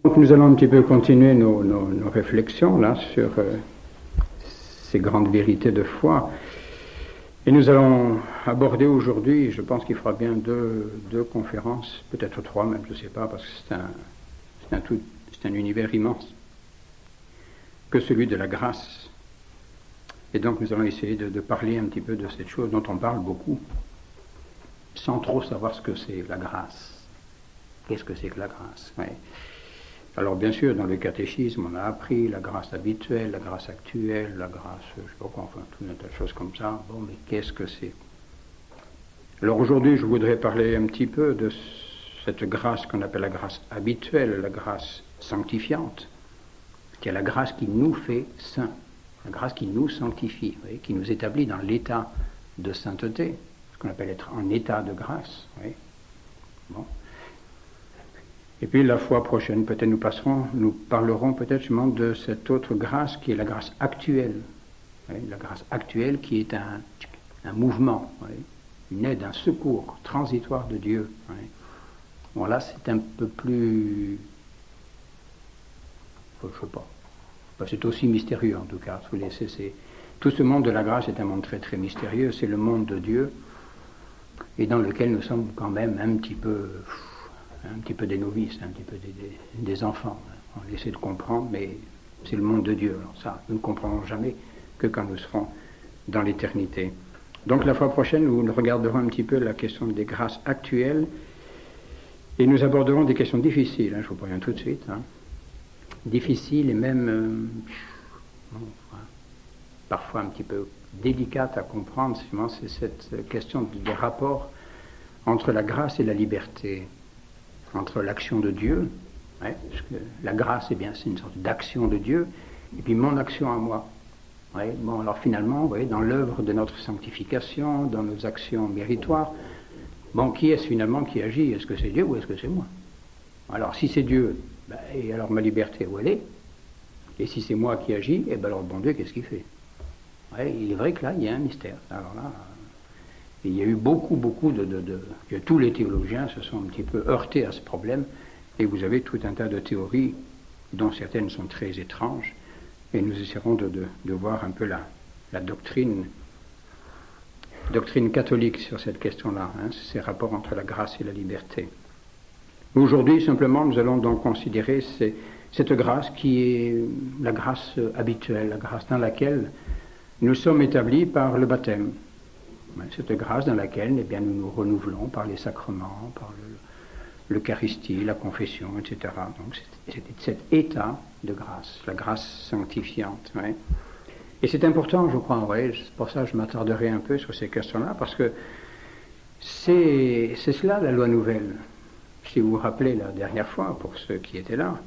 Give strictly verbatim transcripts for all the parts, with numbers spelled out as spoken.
Donc nous allons un petit peu continuer nos, nos, nos réflexions là sur euh, ces grandes vérités de foi. Et nous allons aborder aujourd'hui, je pense qu'il fera bien deux, deux conférences, peut-être trois même, je ne sais pas, parce que c'est un, c'est un, tout, c'est un univers immense, que celui de la grâce. Et donc nous allons essayer de, de parler un petit peu de cette chose dont on parle beaucoup, sans trop savoir ce que c'est la grâce. Qu'est-ce que c'est que la grâce? Ouais. Alors bien sûr, dans le catéchisme, on a appris la grâce habituelle, la grâce actuelle, la grâce, je ne sais pas quoi, enfin, tout un tas de choses comme ça. Bon, mais qu'est-ce que c'est? Alors aujourd'hui, je voudrais parler un petit peu de cette grâce qu'on appelle la grâce habituelle, la grâce sanctifiante, qui est la grâce qui nous fait saints, la grâce qui nous sanctifie, vous voyez, qui nous établit dans l'état de sainteté, ce qu'on appelle être en état de grâce. Vous voyez. Bon. Et puis la fois prochaine, peut-être nous passerons, nous parlerons peut-être justement de cette autre grâce qui est la grâce actuelle. Oui, la grâce actuelle qui est un, un mouvement, oui, une aide, un secours transitoire de Dieu. Oui. Bon là c'est un peu plus... je ne sais pas. Enfin, c'est aussi mystérieux en tout cas. C'est, c'est, tout ce monde de la grâce est un monde très très mystérieux. C'est le monde de Dieu et dans lequel nous sommes quand même un petit peu... un petit peu des novices, un petit peu des, des, des enfants. On essaie de comprendre, mais c'est le monde de Dieu. Alors ça, nous ne comprendrons jamais que quand nous serons dans l'éternité. Donc la fois prochaine, nous regarderons un petit peu la question des grâces actuelles et nous aborderons des questions difficiles, hein, je vous préviens tout de suite, hein, difficiles et même euh, bon, enfin, parfois un petit peu délicates à comprendre. C'est cette question des rapports entre la grâce et la liberté. Entre l'action de Dieu, ouais, parce que la grâce, eh bien, c'est une sorte d'action de Dieu, et puis mon action à moi. Ouais, bon, alors finalement, vous voyez, dans l'œuvre de notre sanctification, dans nos actions méritoires, bon, qui est-ce finalement qui agit? Est-ce que c'est Dieu ou est-ce que c'est moi? Alors, si c'est Dieu, ben, et alors ma liberté, où elle est? Et si c'est moi qui agis, eh ben alors bon Dieu, qu'est-ce qu'il fait? Ouais, il est vrai que là, il y a un mystère. Alors là... il y a eu beaucoup, beaucoup de, de, de... que tous les théologiens se sont un petit peu heurtés à ce problème, et vous avez tout un tas de théories, dont certaines sont très étranges, et nous essaierons de, de, de voir un peu la, la doctrine, doctrine catholique sur cette question-là, hein, ces rapports entre la grâce et la liberté. Aujourd'hui, simplement, nous allons donc considérer ces, cette grâce qui est la grâce habituelle, la grâce dans laquelle nous sommes établis par le baptême. Cette grâce dans laquelle eh bien, nous nous renouvelons par les sacrements, par le, l'Eucharistie, la confession, et cetera. Donc c'est, c'est cet état de grâce, la grâce sanctifiante. Ouais. Et c'est important, je crois, ouais, c'est pour ça que je m'attarderai un peu sur ces questions-là, parce que c'est, c'est cela la loi nouvelle. Si vous vous rappelez la dernière fois, pour ceux qui étaient là,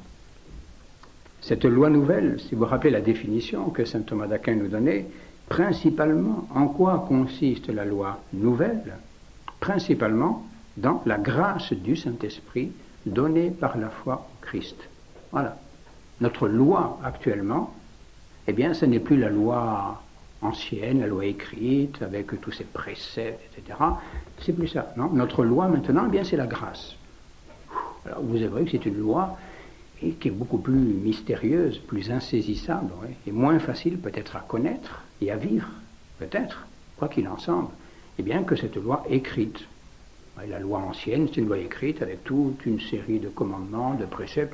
cette loi nouvelle, si vous vous rappelez la définition que saint Thomas d'Aquin nous donnait, principalement, en quoi consiste la loi nouvelle? Principalement dans la grâce du Saint-Esprit donnée par la foi au Christ. Voilà. Notre loi actuellement, eh bien, ce n'est plus la loi ancienne, la loi écrite, avec tous ses préceptes, et cetera. C'est plus ça, non? Notre loi maintenant, eh bien, c'est la grâce. Alors, vous verrez que c'est une loi et qui est beaucoup plus mystérieuse, plus insaisissable, ouais, et moins facile peut-être à connaître et à vivre, peut-être, quoi qu'il en semble, et bien que cette loi écrite. Ouais, la loi ancienne, c'est une loi écrite avec toute une série de commandements, de préceptes.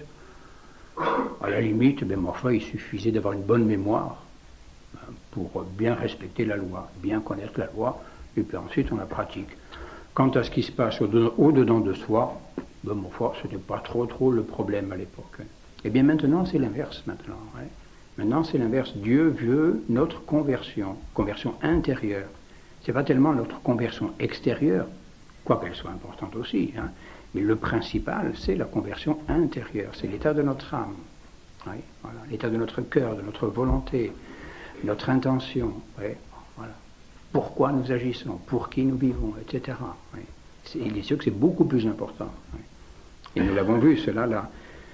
À la limite, ben, ma foi, il suffisait d'avoir une bonne mémoire ben, pour bien respecter la loi, bien connaître la loi, et puis ensuite on la pratique. Quant à ce qui se passe au-dedans de soi, ben, ma foi, ce n'était pas trop trop le problème à l'époque. Et bien maintenant, c'est l'inverse maintenant. Ouais. Maintenant, c'est l'inverse. Dieu veut notre conversion, conversion intérieure. Ce n'est pas tellement notre conversion extérieure, quoiqu'elle soit importante aussi, hein, mais le principal, c'est la conversion intérieure, c'est l'état de notre âme, oui, voilà, l'état de notre cœur, de notre volonté, notre intention, oui, voilà. Pourquoi nous agissons, pour qui nous vivons, et cetera. Oui. C'est, il est sûr que c'est beaucoup plus important. Oui. Et nous l'avons vu, cela là.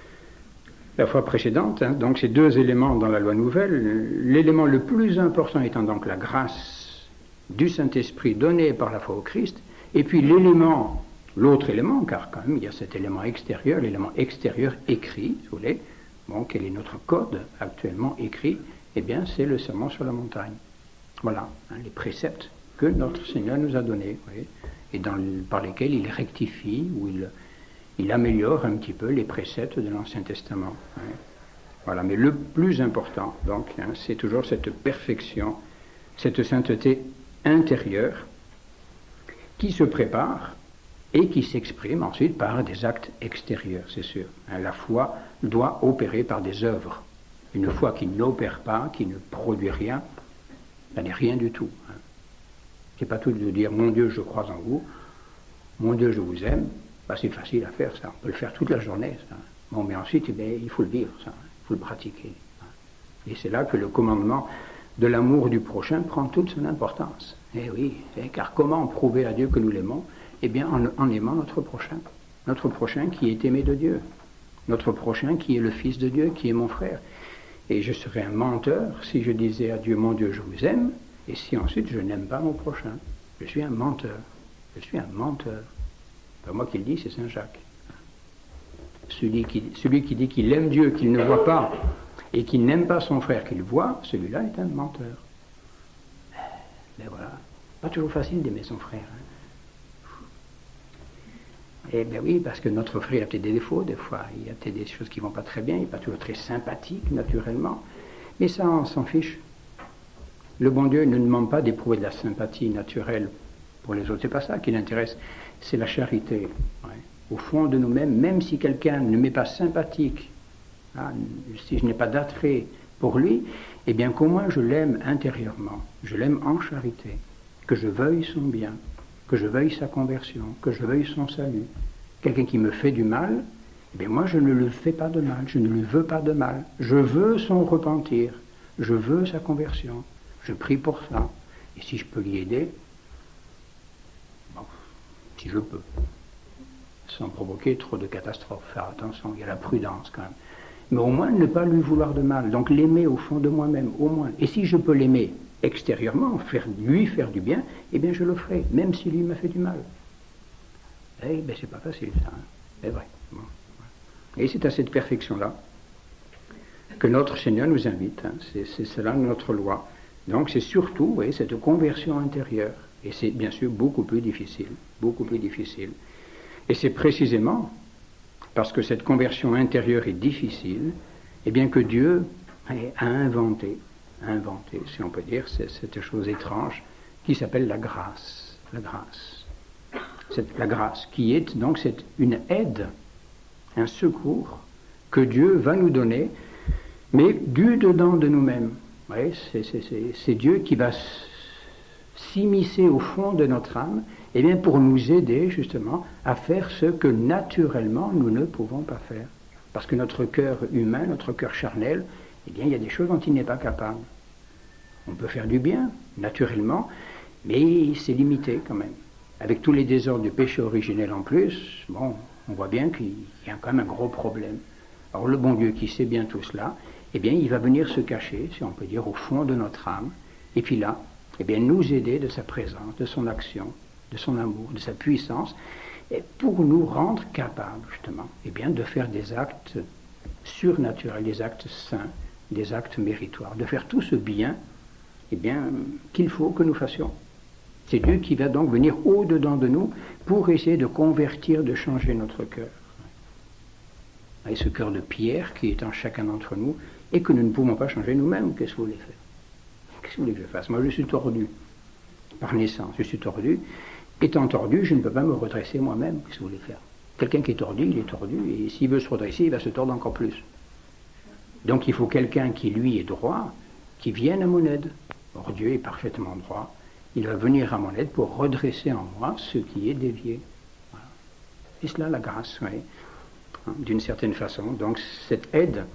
La fois précédente, hein, donc ces deux éléments dans la loi nouvelle, l'élément le plus important étant donc la grâce du Saint-Esprit donnée par la foi au Christ, et puis l'élément l'autre élément, car quand même il y a cet élément extérieur, l'élément extérieur écrit, si vous voulez, bon, quel est notre code actuellement écrit, eh bien c'est le sermon sur la montagne. Voilà, hein, les préceptes que notre Seigneur nous a donnés, vous voyez, et dans le, par lesquels il rectifie, ou il, il améliore un petit peu les préceptes de l'Ancien Testament. Hein. Voilà, mais le plus important, donc, hein, c'est toujours cette perfection, cette sainteté intérieure qui se prépare et qui s'exprime ensuite par des actes extérieurs, c'est sûr. Hein, la foi doit opérer par des œuvres. Une foi qui n'opère pas, qui ne produit rien, ça n'est rien du tout. Hein. C'est pas tout de dire « Mon Dieu, je crois en vous »,« Mon Dieu, je vous aime », bah, c'est facile à faire ça, on peut le faire toute la journée. Ça. Bon, mais ensuite, eh bien, il faut le vivre, ça, il faut le pratiquer. Et c'est là que le commandement de l'amour du prochain prend toute son importance. Eh oui, eh, car comment prouver à Dieu que nous l'aimons? Eh bien, en, en aimant notre prochain. Notre prochain qui est aimé de Dieu. Notre prochain qui est le Fils de Dieu, qui est mon frère. Et je serais un menteur si je disais à Dieu, mon Dieu, je vous aime, et si ensuite je n'aime pas mon prochain. Je suis un menteur. Je suis un menteur. Pas moi qui le dis, c'est Saint Jacques. Celui qui, celui qui dit qu'il aime Dieu, qu'il ne voit pas, et qu'il n'aime pas son frère qu'il voit, celui-là est un menteur. Mais voilà, pas toujours facile d'aimer son frère. Hein. Eh bien oui, parce que notre frère a peut-être des défauts, des fois, il y a peut-être des choses qui ne vont pas très bien, il n'est pas toujours très sympathique, naturellement, mais ça, on s'en fiche. Le bon Dieu ne demande pas d'éprouver de la sympathie naturelle pour les autres, c'est pas ça qui l'intéresse, c'est la charité. Ouais. Au fond de nous-mêmes, même si quelqu'un ne m'est pas sympathique, hein, si je n'ai pas d'attrait pour lui, eh bien qu'au moins je l'aime intérieurement, je l'aime en charité, que je veuille son bien, que je veuille sa conversion, que je veuille son salut. Quelqu'un qui me fait du mal, eh bien moi je ne le fais pas de mal, je ne lui veux pas de mal, je veux son repentir, je veux sa conversion, je prie pour ça, et si je peux l'y aider, bon, si je peux, sans provoquer trop de catastrophes, faire attention, il y a la prudence quand même. Mais au moins ne pas lui vouloir de mal, donc l'aimer au fond de moi-même, au moins. Et si je peux l'aimer extérieurement, faire, lui faire du bien, eh bien je le ferai, même si lui m'a fait du mal. Eh bien c'est pas facile ça, hein. C'est vrai. Bon. Et c'est à cette perfection-là que notre Seigneur nous invite, hein. c'est, c'est cela notre loi. Donc c'est surtout, vous voyez, cette conversion intérieure, et c'est bien sûr beaucoup plus difficile, beaucoup plus difficile. Et c'est précisément parce que cette conversion intérieure est difficile, eh bien que Dieu a inventé, inventé, si on peut dire, c'est cette chose étrange qui s'appelle la grâce. La grâce. C'est la grâce qui est donc c'est une aide, un secours que Dieu va nous donner, mais du dedans de nous-mêmes. Oui, c'est, c'est, c'est, c'est Dieu qui va s'immiscer au fond de notre âme, eh bien pour nous aider justement à faire ce que naturellement nous ne pouvons pas faire. Parce que notre cœur humain, notre cœur charnel, eh bien il y a des choses dont il n'est pas capable. On peut faire du bien, naturellement, mais c'est limité quand même. Avec tous les désordres du péché originel en plus, bon, on voit bien qu'il y a quand même un gros problème. Alors le bon Dieu qui sait bien tout cela, eh bien il va venir se cacher, si on peut dire, au fond de notre âme, et puis là, eh bien nous aider de sa présence, de son action, de son amour, de sa puissance, et pour nous rendre capables, justement, eh bien, de faire des actes surnaturels, des actes saints, des actes méritoires, de faire tout ce bien, eh bien, qu'il faut que nous fassions. C'est Dieu qui va donc venir au-dedans de nous pour essayer de convertir, de changer notre cœur. Et ce cœur de pierre qui est en chacun d'entre nous et que nous ne pouvons pas changer nous-mêmes, qu'est-ce que vous voulez faire? Qu'est-ce que vous voulez que je fasse? Moi, je suis tordu. Par naissance, je suis tordu. Étant tordu, je ne peux pas me redresser moi-même. Qu'est-ce que vous voulez faire? Quelqu'un qui est tordu, il est tordu, et s'il veut se redresser, il va se tordre encore plus. Donc il faut quelqu'un qui, lui, est droit, qui vienne à mon aide. Or, Dieu est parfaitement droit. Il va venir à mon aide pour redresser en moi ce qui est dévié. Voilà. Et cela, la grâce, oui. Hein, d'une certaine façon. Donc, cette aide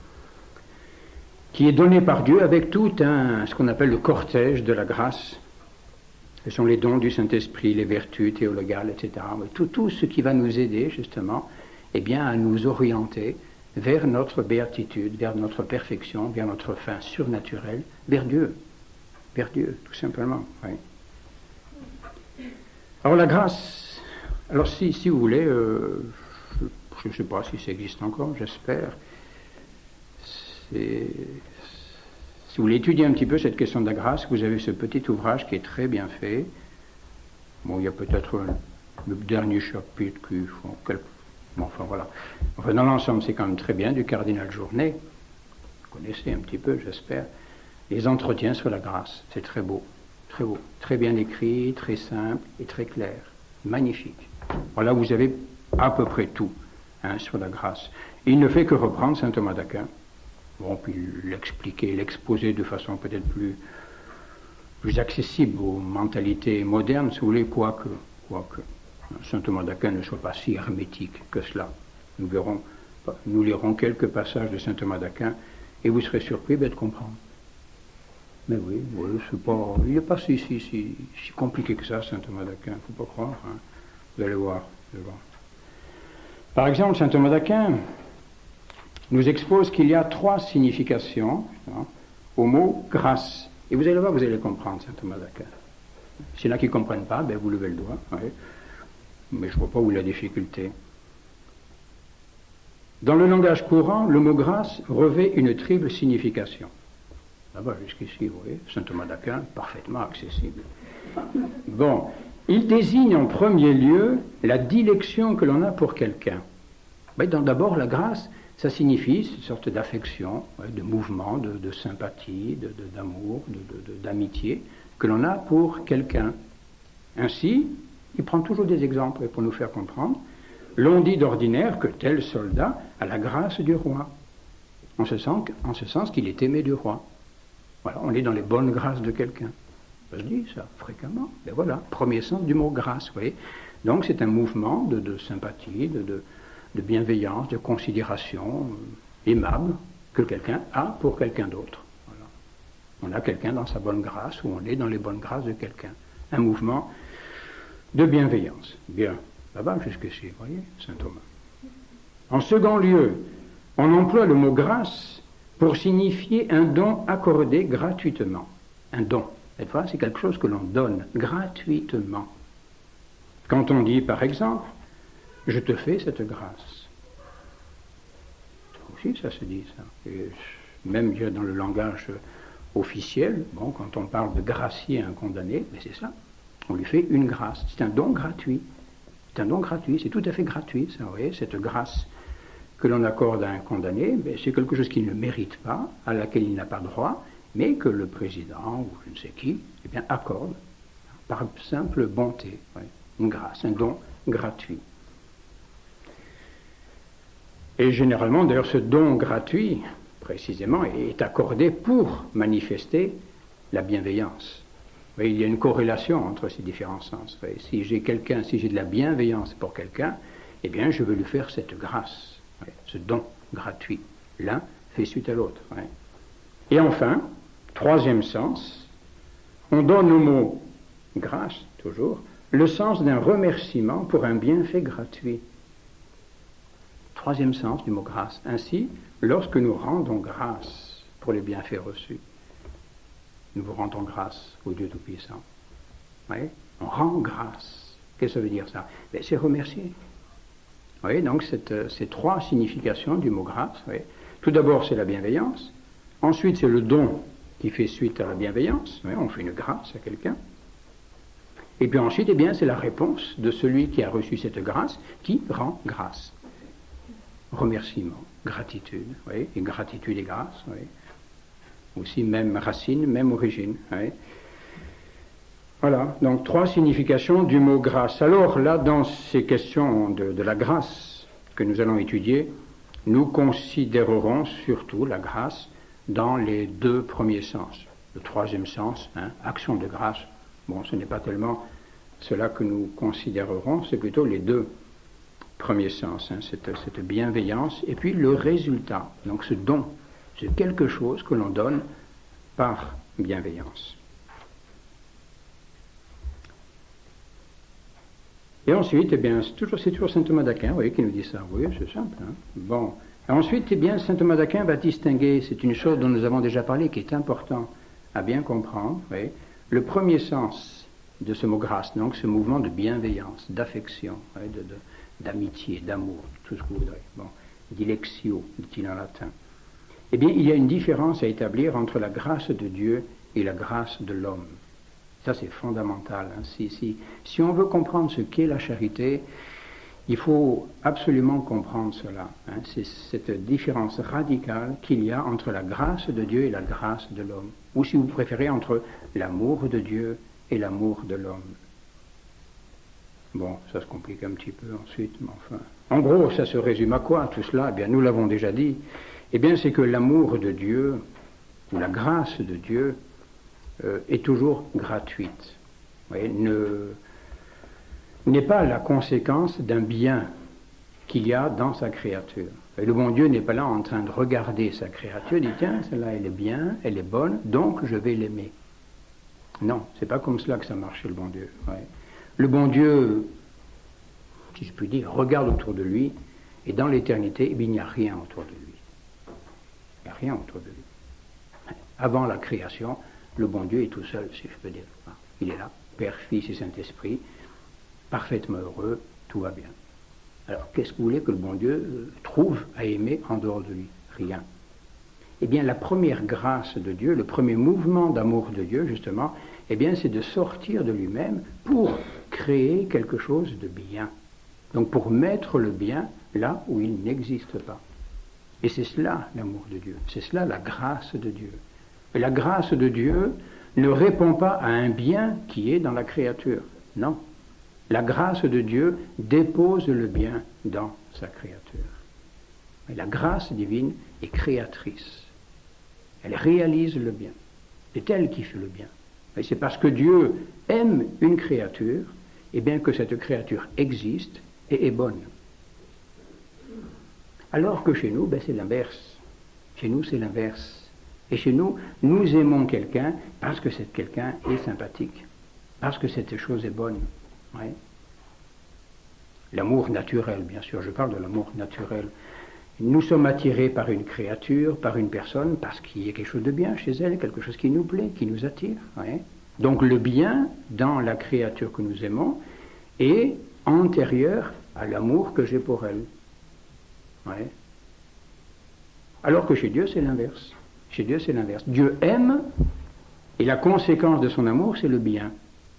qui est donnée par Dieu avec tout un, ce qu'on appelle le cortège de la grâce. Ce sont les dons du Saint-Esprit, les vertus théologales, et cetera. Tout, tout ce qui va nous aider, justement, eh bien, à nous orienter vers notre béatitude, vers notre perfection, vers notre fin surnaturelle, vers Dieu. Vers Dieu, tout simplement. Oui. Alors la grâce, Alors si, si vous voulez, euh, je ne sais pas si ça existe encore, j'espère. C'est... Si vous voulez étudier un petit peu cette question de la grâce, vous avez ce petit ouvrage qui est très bien fait. Bon, il y a peut-être le dernier chapitre qui... Bon, quel... bon, enfin voilà. Enfin, dans l'ensemble, c'est quand même très bien, du cardinal Journet. Vous connaissez un petit peu, j'espère. Les entretiens sur la grâce, c'est très beau. Très beau. Très bien écrit, très simple et très clair. Magnifique. Voilà, vous avez à peu près tout hein, sur la grâce. Et il ne fait que reprendre saint Thomas d'Aquin. Bon, puis l'expliquer, l'exposer de façon peut-être plus, plus accessible aux mentalités modernes, si vous voulez, quoique, quoique saint Thomas d'Aquin ne soit pas si hermétique que cela. Nous verrons, nous lirons quelques passages de saint Thomas d'Aquin et vous serez surpris ben, de comprendre. Mais oui, oui c'est pas, il n'est pas si, si, si, si compliqué que ça, saint Thomas d'Aquin, il ne faut pas croire. Hein. Vous allez voir, vous allez voir. Par exemple, saint Thomas d'Aquin nous expose qu'il y a trois significations hein, au mot grâce. Et vous allez voir, vous allez comprendre, saint Thomas d'Aquin. S'il y en a qui ne comprennent pas, ben vous levez le doigt. Ouais. Mais je ne vois pas où est la difficulté. Dans le langage courant, le mot grâce revêt une triple signification. Là-bas, jusqu'ici, vous voyez, saint Thomas d'Aquin, parfaitement accessible. Bon, il désigne en premier lieu la dilection que l'on a pour quelqu'un. Ben, d'abord, la grâce, ça signifie une sorte d'affection, ouais, de mouvement, de, de sympathie, de, de, d'amour, de, de, de, d'amitié que l'on a pour quelqu'un. Ainsi, il prend toujours des exemples pour nous faire comprendre. L'on dit d'ordinaire que tel soldat a la grâce du roi, en ce sens, en ce sens qu'il est aimé du roi. Voilà, on est dans les bonnes grâces de quelqu'un. Ça se dit ça fréquemment. Ben voilà, premier sens du mot grâce, vous voyez. Donc c'est un mouvement de, de sympathie, de, de de bienveillance, de considération euh, aimable que quelqu'un a pour quelqu'un d'autre. Voilà. On a quelqu'un dans sa bonne grâce ou on est dans les bonnes grâces de quelqu'un. Un mouvement de bienveillance. Bien, là-bas jusqu'ici, vous voyez, saint Thomas. En second lieu, on emploie le mot grâce pour signifier un don accordé gratuitement. Un don. Cette fois, c'est quelque chose que l'on donne gratuitement. Quand on dit, par exemple, je te fais cette grâce. Aussi, ça se dit, ça. Et même dans le langage officiel, bon, quand on parle de gracier un condamné, mais c'est ça. On lui fait une grâce. C'est un don gratuit. C'est un don gratuit. C'est tout à fait gratuit, ça, vous voyez, cette grâce que l'on accorde à un condamné, mais c'est quelque chose qu'il ne mérite pas, à laquelle il n'a pas droit, mais que le président, ou je ne sais qui, eh bien, accorde par simple bonté. Ouais, une grâce, un don gratuit. Et généralement, d'ailleurs, ce don gratuit, précisément, est accordé pour manifester la bienveillance. Vous voyez, il y a une corrélation entre ces différents sens. Vous voyez, si j'ai quelqu'un, si j'ai de la bienveillance pour quelqu'un, eh bien, je veux lui faire cette grâce, vous voyez, ce don gratuit. L'un fait suite à l'autre. Vous voyez. Et enfin, troisième sens, on donne au mot grâce, toujours, le sens d'un remerciement pour un bienfait gratuit. Troisième sens du mot grâce. Ainsi, lorsque nous rendons grâce pour les bienfaits reçus, nous vous rendons grâce au Dieu Tout-Puissant. Oui, on rend grâce. Qu'est-ce que ça veut dire ça? Ben, c'est remercier. Oui, donc cette, ces trois significations du mot grâce. Oui. Tout d'abord, c'est la bienveillance. Ensuite, c'est le don qui fait suite à la bienveillance. Oui, on fait une grâce à quelqu'un. Et puis ensuite, eh bien, c'est la réponse de celui qui a reçu cette grâce qui rend grâce. Remerciement, gratitude, oui, et gratitude et grâce, oui. Aussi même racine, même origine, oui. Voilà, donc trois significations du mot grâce. Alors là, dans ces questions de, de la grâce que nous allons étudier, nous considérerons surtout la grâce dans les deux premiers sens. Le troisième sens, hein, action de grâce, bon, ce n'est pas tellement cela que nous considérerons, c'est plutôt les deux premier sens, hein, cette, cette bienveillance, et puis le résultat, donc ce don, c'est quelque chose que l'on donne par bienveillance. Et ensuite, eh bien, c'est toujours, c'est toujours saint Thomas d'Aquin, vous voyez, qui nous dit ça. Oui, c'est simple. Hein. Bon. Et ensuite, eh bien, saint Thomas d'Aquin va distinguer, c'est une chose dont nous avons déjà parlé, qui est important à bien comprendre. Vous voyez. Le premier sens de ce mot grâce, donc ce mouvement de bienveillance, d'affection, hein, de, de, d'amitié, d'amour, tout ce que vous voudrez. Bon, dilexio, dit-il en latin. Eh bien, il y a une différence à établir entre la grâce de Dieu et la grâce de l'homme. Ça, c'est fondamental. Hein. Si, si, si on veut comprendre ce qu'est la charité, il faut absolument comprendre cela. Hein. C'est cette différence radicale qu'il y a entre la grâce de Dieu et la grâce de l'homme. Ou si vous préférez, entre l'amour de Dieu et l'amour de l'homme. Bon, ça se complique un petit peu ensuite, mais enfin... En gros, ça se résume à quoi, tout cela? Eh bien, nous l'avons déjà dit. Eh bien, c'est que l'amour de Dieu, ou la grâce de Dieu, euh, est toujours gratuite. Vous voyez, ne... n'est pas la conséquence d'un bien qu'il y a dans sa créature. Et le bon Dieu n'est pas là en train de regarder sa créature, il dit tiens, celle-là elle est bien, elle est bonne, donc je vais l'aimer. Non, c'est pas comme cela que ça marche chez le bon Dieu. Ouais. Le bon Dieu, si je puis dire, regarde autour de lui, et dans l'éternité, eh bien, il n'y a rien autour de lui. Il n'y a rien autour de lui. Avant la création, le bon Dieu est tout seul, si je peux dire. Il est là, Père, Fils et Saint-Esprit, parfaitement heureux, tout va bien. Alors, qu'est-ce que vous voulez que le bon Dieu trouve à aimer en dehors de lui? Rien. Eh bien, la première grâce de Dieu, le premier mouvement d'amour de Dieu, justement, eh bien, c'est de sortir de lui-même pour créer quelque chose de bien. Donc, pour mettre le bien là où il n'existe pas. Et c'est cela, l'amour de Dieu. C'est cela, la grâce de Dieu. Et la grâce de Dieu ne répond pas à un bien qui est dans la créature. Non. La grâce de Dieu dépose le bien dans sa créature. Et la grâce divine est créatrice. Elle réalise le bien. C'est elle qui fait le bien. Et c'est parce que Dieu aime une créature, et bien que cette créature existe et est bonne. Alors que chez nous, ben c'est l'inverse. Chez nous, c'est l'inverse. Et chez nous, nous aimons quelqu'un parce que cet quelqu'un est sympathique, parce que cette chose est bonne. Ouais. L'amour naturel, bien sûr, je parle de l'amour naturel. Nous sommes attirés par une créature, par une personne, parce qu'il y a quelque chose de bien chez elle, quelque chose qui nous plaît, qui nous attire. Ouais. Donc le bien dans la créature que nous aimons est antérieur à l'amour que j'ai pour elle. Ouais. Alors que chez Dieu, c'est l'inverse. Chez Dieu, c'est l'inverse. Dieu aime, et la conséquence de son amour, c'est le bien.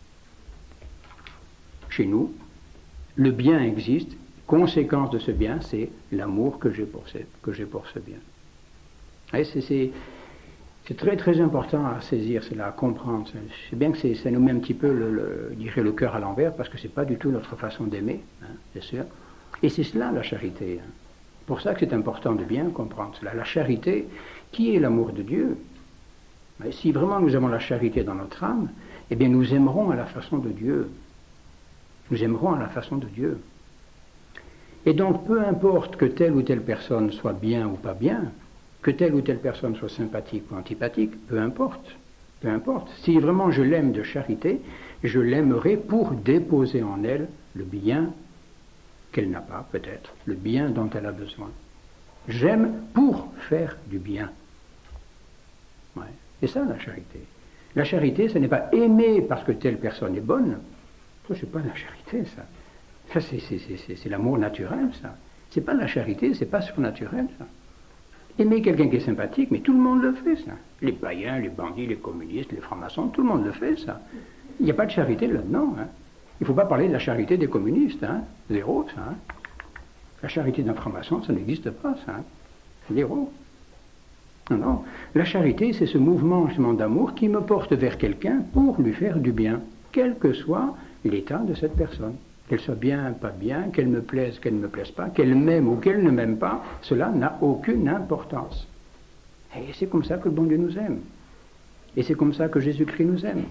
Chez nous, le bien existe, conséquence de ce bien, c'est l'amour que j'ai pour ce, que j'ai pour ce bien. Et c'est, c'est, c'est très très important à saisir, cela, à comprendre. C'est bien que c'est, ça nous met un petit peu le, le, je dirais, le cœur à l'envers, parce que c'est pas du tout notre façon d'aimer, hein, c'est sûr. Et c'est cela la charité. Hein. C'est pour ça que c'est important de bien comprendre cela. La charité, qui est l'amour de Dieu? Et si vraiment nous avons la charité dans notre âme, eh bien nous aimerons à la façon de Dieu. Nous aimerons à la façon de Dieu. Et donc, peu importe que telle ou telle personne soit bien ou pas bien, que telle ou telle personne soit sympathique ou antipathique, peu importe. Peu importe. Si vraiment je l'aime de charité, je l'aimerai pour déposer en elle le bien qu'elle n'a pas, peut-être, le bien dont elle a besoin. J'aime pour faire du bien. Ouais. C'est ça la charité. La charité, ce n'est pas aimer parce que telle personne est bonne. Ça, c'est pas la charité, ça. Ça, c'est, c'est, c'est, c'est l'amour naturel, ça. C'est pas la charité, c'est pas surnaturel, ça. Aimer quelqu'un qui est sympathique, mais tout le monde le fait, ça. Les païens, les bandits, les communistes, les francs-maçons, tout le monde le fait, ça. Il n'y a pas de charité là-dedans, hein. Il ne faut pas parler de la charité des communistes, hein. Zéro, ça. Hein. La charité d'un franc-maçon, ça n'existe pas, ça. Hein. Zéro. Non, non. La charité, c'est ce mouvement justement d'amour qui me porte vers quelqu'un pour lui faire du bien, quel que soit l'état de cette personne. Qu'elle soit bien, pas bien, qu'elle me plaise, qu'elle ne me plaise pas, qu'elle m'aime ou qu'elle ne m'aime pas, cela n'a aucune importance. Et c'est comme ça que le bon Dieu nous aime. Et c'est comme ça que Jésus-Christ nous aime.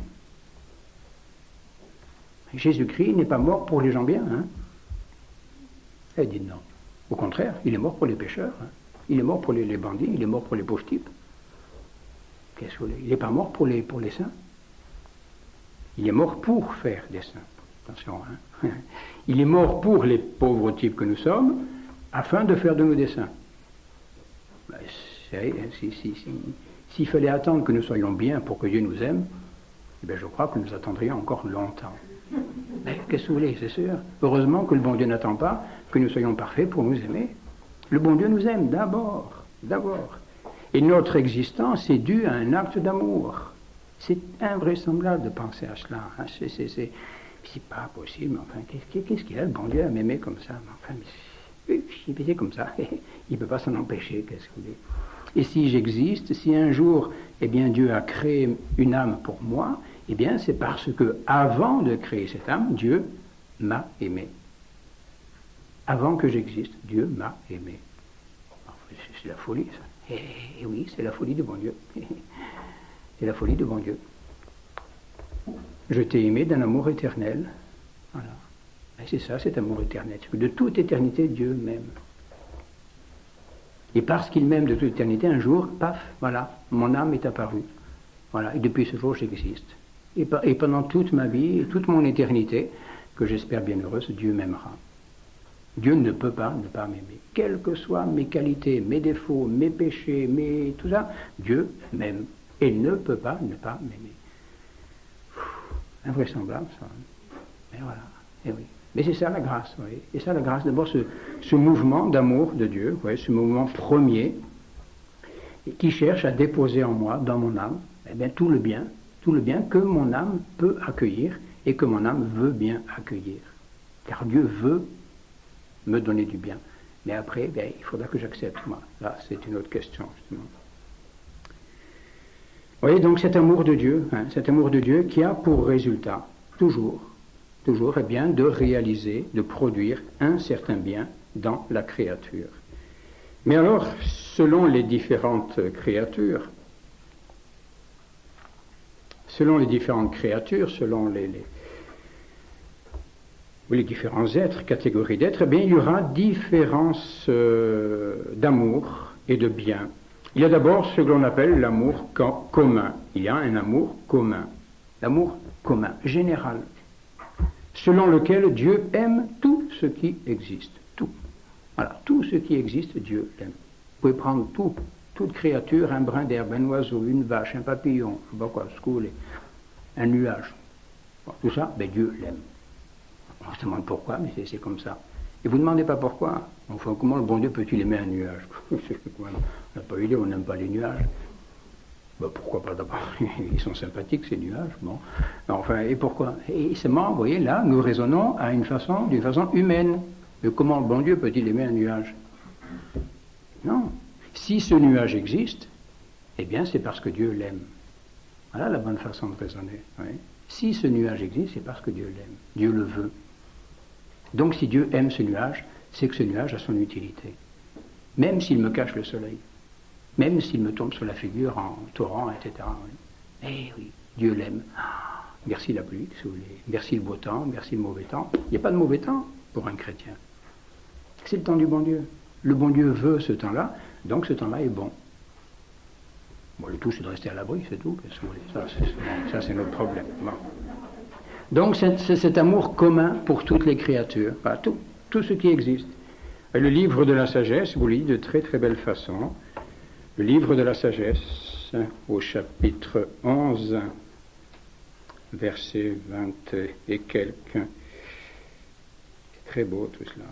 Jésus-Christ n'est pas mort pour les gens bien. Hein. Elle dit non. Au contraire, il est mort pour les pécheurs. Hein. Il est mort pour les, les bandits, il est mort pour les pauvres types. Qu'est-ce que vous voulez ? Il n'est pas mort pour les, pour les saints. Il est mort pour faire des saints. Attention, hein. Il est mort pour les pauvres types que nous sommes, afin de faire de nous des saints. Ben, si, si, si, si, s'il fallait attendre que nous soyons bien pour que Dieu nous aime, eh bien, je crois que nous attendrions encore longtemps. Mais qu'est-ce que vous voulez, c'est sûr. Heureusement que le bon Dieu n'attend pas que nous soyons parfaits pour nous aimer. Le bon Dieu nous aime d'abord, d'abord. Et notre existence est due à un acte d'amour. C'est invraisemblable de penser à cela. Hein. C'est, c'est, c'est, c'est pas possible. Enfin, qu'est-ce, qu'est-ce qu'il a, le bon Dieu, à m'aimer comme ça? Enfin, mais c'est comme ça. Il ne peut pas s'en empêcher, qu'est-ce que vous voulez. Et si j'existe, si un jour, eh bien, Dieu a créé une âme pour moi, eh bien, c'est parce que, avant de créer cette âme, Dieu m'a aimé. Avant que j'existe, Dieu m'a aimé. C'est la folie, ça. Et, et oui, c'est la folie de bon Dieu. C'est la folie de bon Dieu. Je t'ai aimé d'un amour éternel. Voilà. Et c'est ça, cet amour éternel. C'est que de toute éternité, Dieu m'aime. Et parce qu'il m'aime de toute éternité, un jour, paf, voilà, mon âme est apparue. Voilà. Et depuis ce jour, j'existe. Et, et pendant toute ma vie, et toute mon éternité, que j'espère bien heureuse, Dieu m'aimera. Dieu ne peut pas ne pas m'aimer. Quelles que soient mes qualités, mes défauts, mes péchés, mes... tout ça, Dieu m'aime. Et ne peut pas ne pas m'aimer. Invraisemblable, ça. Mais voilà, et oui. Mais c'est ça la grâce, vous voyez. Et ça la grâce, d'abord ce, ce mouvement d'amour de Dieu, vous voyez, ce mouvement premier, qui cherche à déposer en moi, dans mon âme, eh bien, tout le bien, tout le bien que mon âme peut accueillir et que mon âme veut bien accueillir. Car Dieu veut me donner du bien. Mais après, bien, il faudra que j'accepte, moi. Là, c'est une autre question, justement. Vous voyez, donc cet amour de Dieu, hein, cet amour de Dieu qui a pour résultat, toujours, toujours, eh bien, de réaliser, de produire un certain bien dans la créature. Mais alors, selon les différentes créatures, selon les différentes créatures, selon les, les, les différents êtres, catégories d'êtres, eh bien, il y aura différences euh, d'amour et de bien. Il y a d'abord ce que l'on appelle l'amour commun. Il y a un amour commun. L'amour commun, général, selon lequel Dieu aime tout ce qui existe. Tout. Voilà, tout ce qui existe, Dieu l'aime. Vous pouvez prendre tout, toute créature, un brin d'herbe, un oiseau, une vache, un papillon, je sais pas quoi, ce que vous voulez, un nuage. Bon, tout ça, ben Dieu l'aime. On se demande pourquoi, mais c'est, c'est comme ça. Et vous ne demandez pas pourquoi. Enfin, comment le bon Dieu peut-il aimer un nuage? On n'a pas eu idée, on n'aime pas les nuages. Ben, pourquoi pas d'abord? Ils sont sympathiques, ces nuages. Bon. Enfin, et pourquoi? Et seulement, vous voyez, là, nous raisonnons à une façon, d'une façon humaine. Mais comment le bon Dieu peut-il aimer un nuage? Non. Si ce nuage existe, eh bien, c'est parce que Dieu l'aime. Voilà la bonne façon de raisonner. Oui. Si ce nuage existe, c'est parce que Dieu l'aime. Dieu le veut. Donc, si Dieu aime ce nuage, c'est que ce nuage a son utilité. Même s'il me cache le soleil, même s'il me tombe sur la figure en torrent, et cetera. Oui. Eh oui, Dieu l'aime. Ah, merci la pluie, si vous voulez. Merci le beau temps, merci le mauvais temps. Il n'y a pas de mauvais temps pour un chrétien. C'est le temps du bon Dieu. Le bon Dieu veut ce temps-là, donc ce temps-là est bon. Bon, le tout, c'est de rester à l'abri, c'est tout. Qu'est-ce que vous voulez? Ça, c'est, ça, c'est notre problème. Bon. Donc, c'est, c'est cet amour commun pour toutes les créatures, enfin, tout, tout ce qui existe. Et le livre de la sagesse vous lit de très très belle façon. Le livre de la sagesse, au chapitre onze, verset vingt et quelques. C'est très beau tout cela.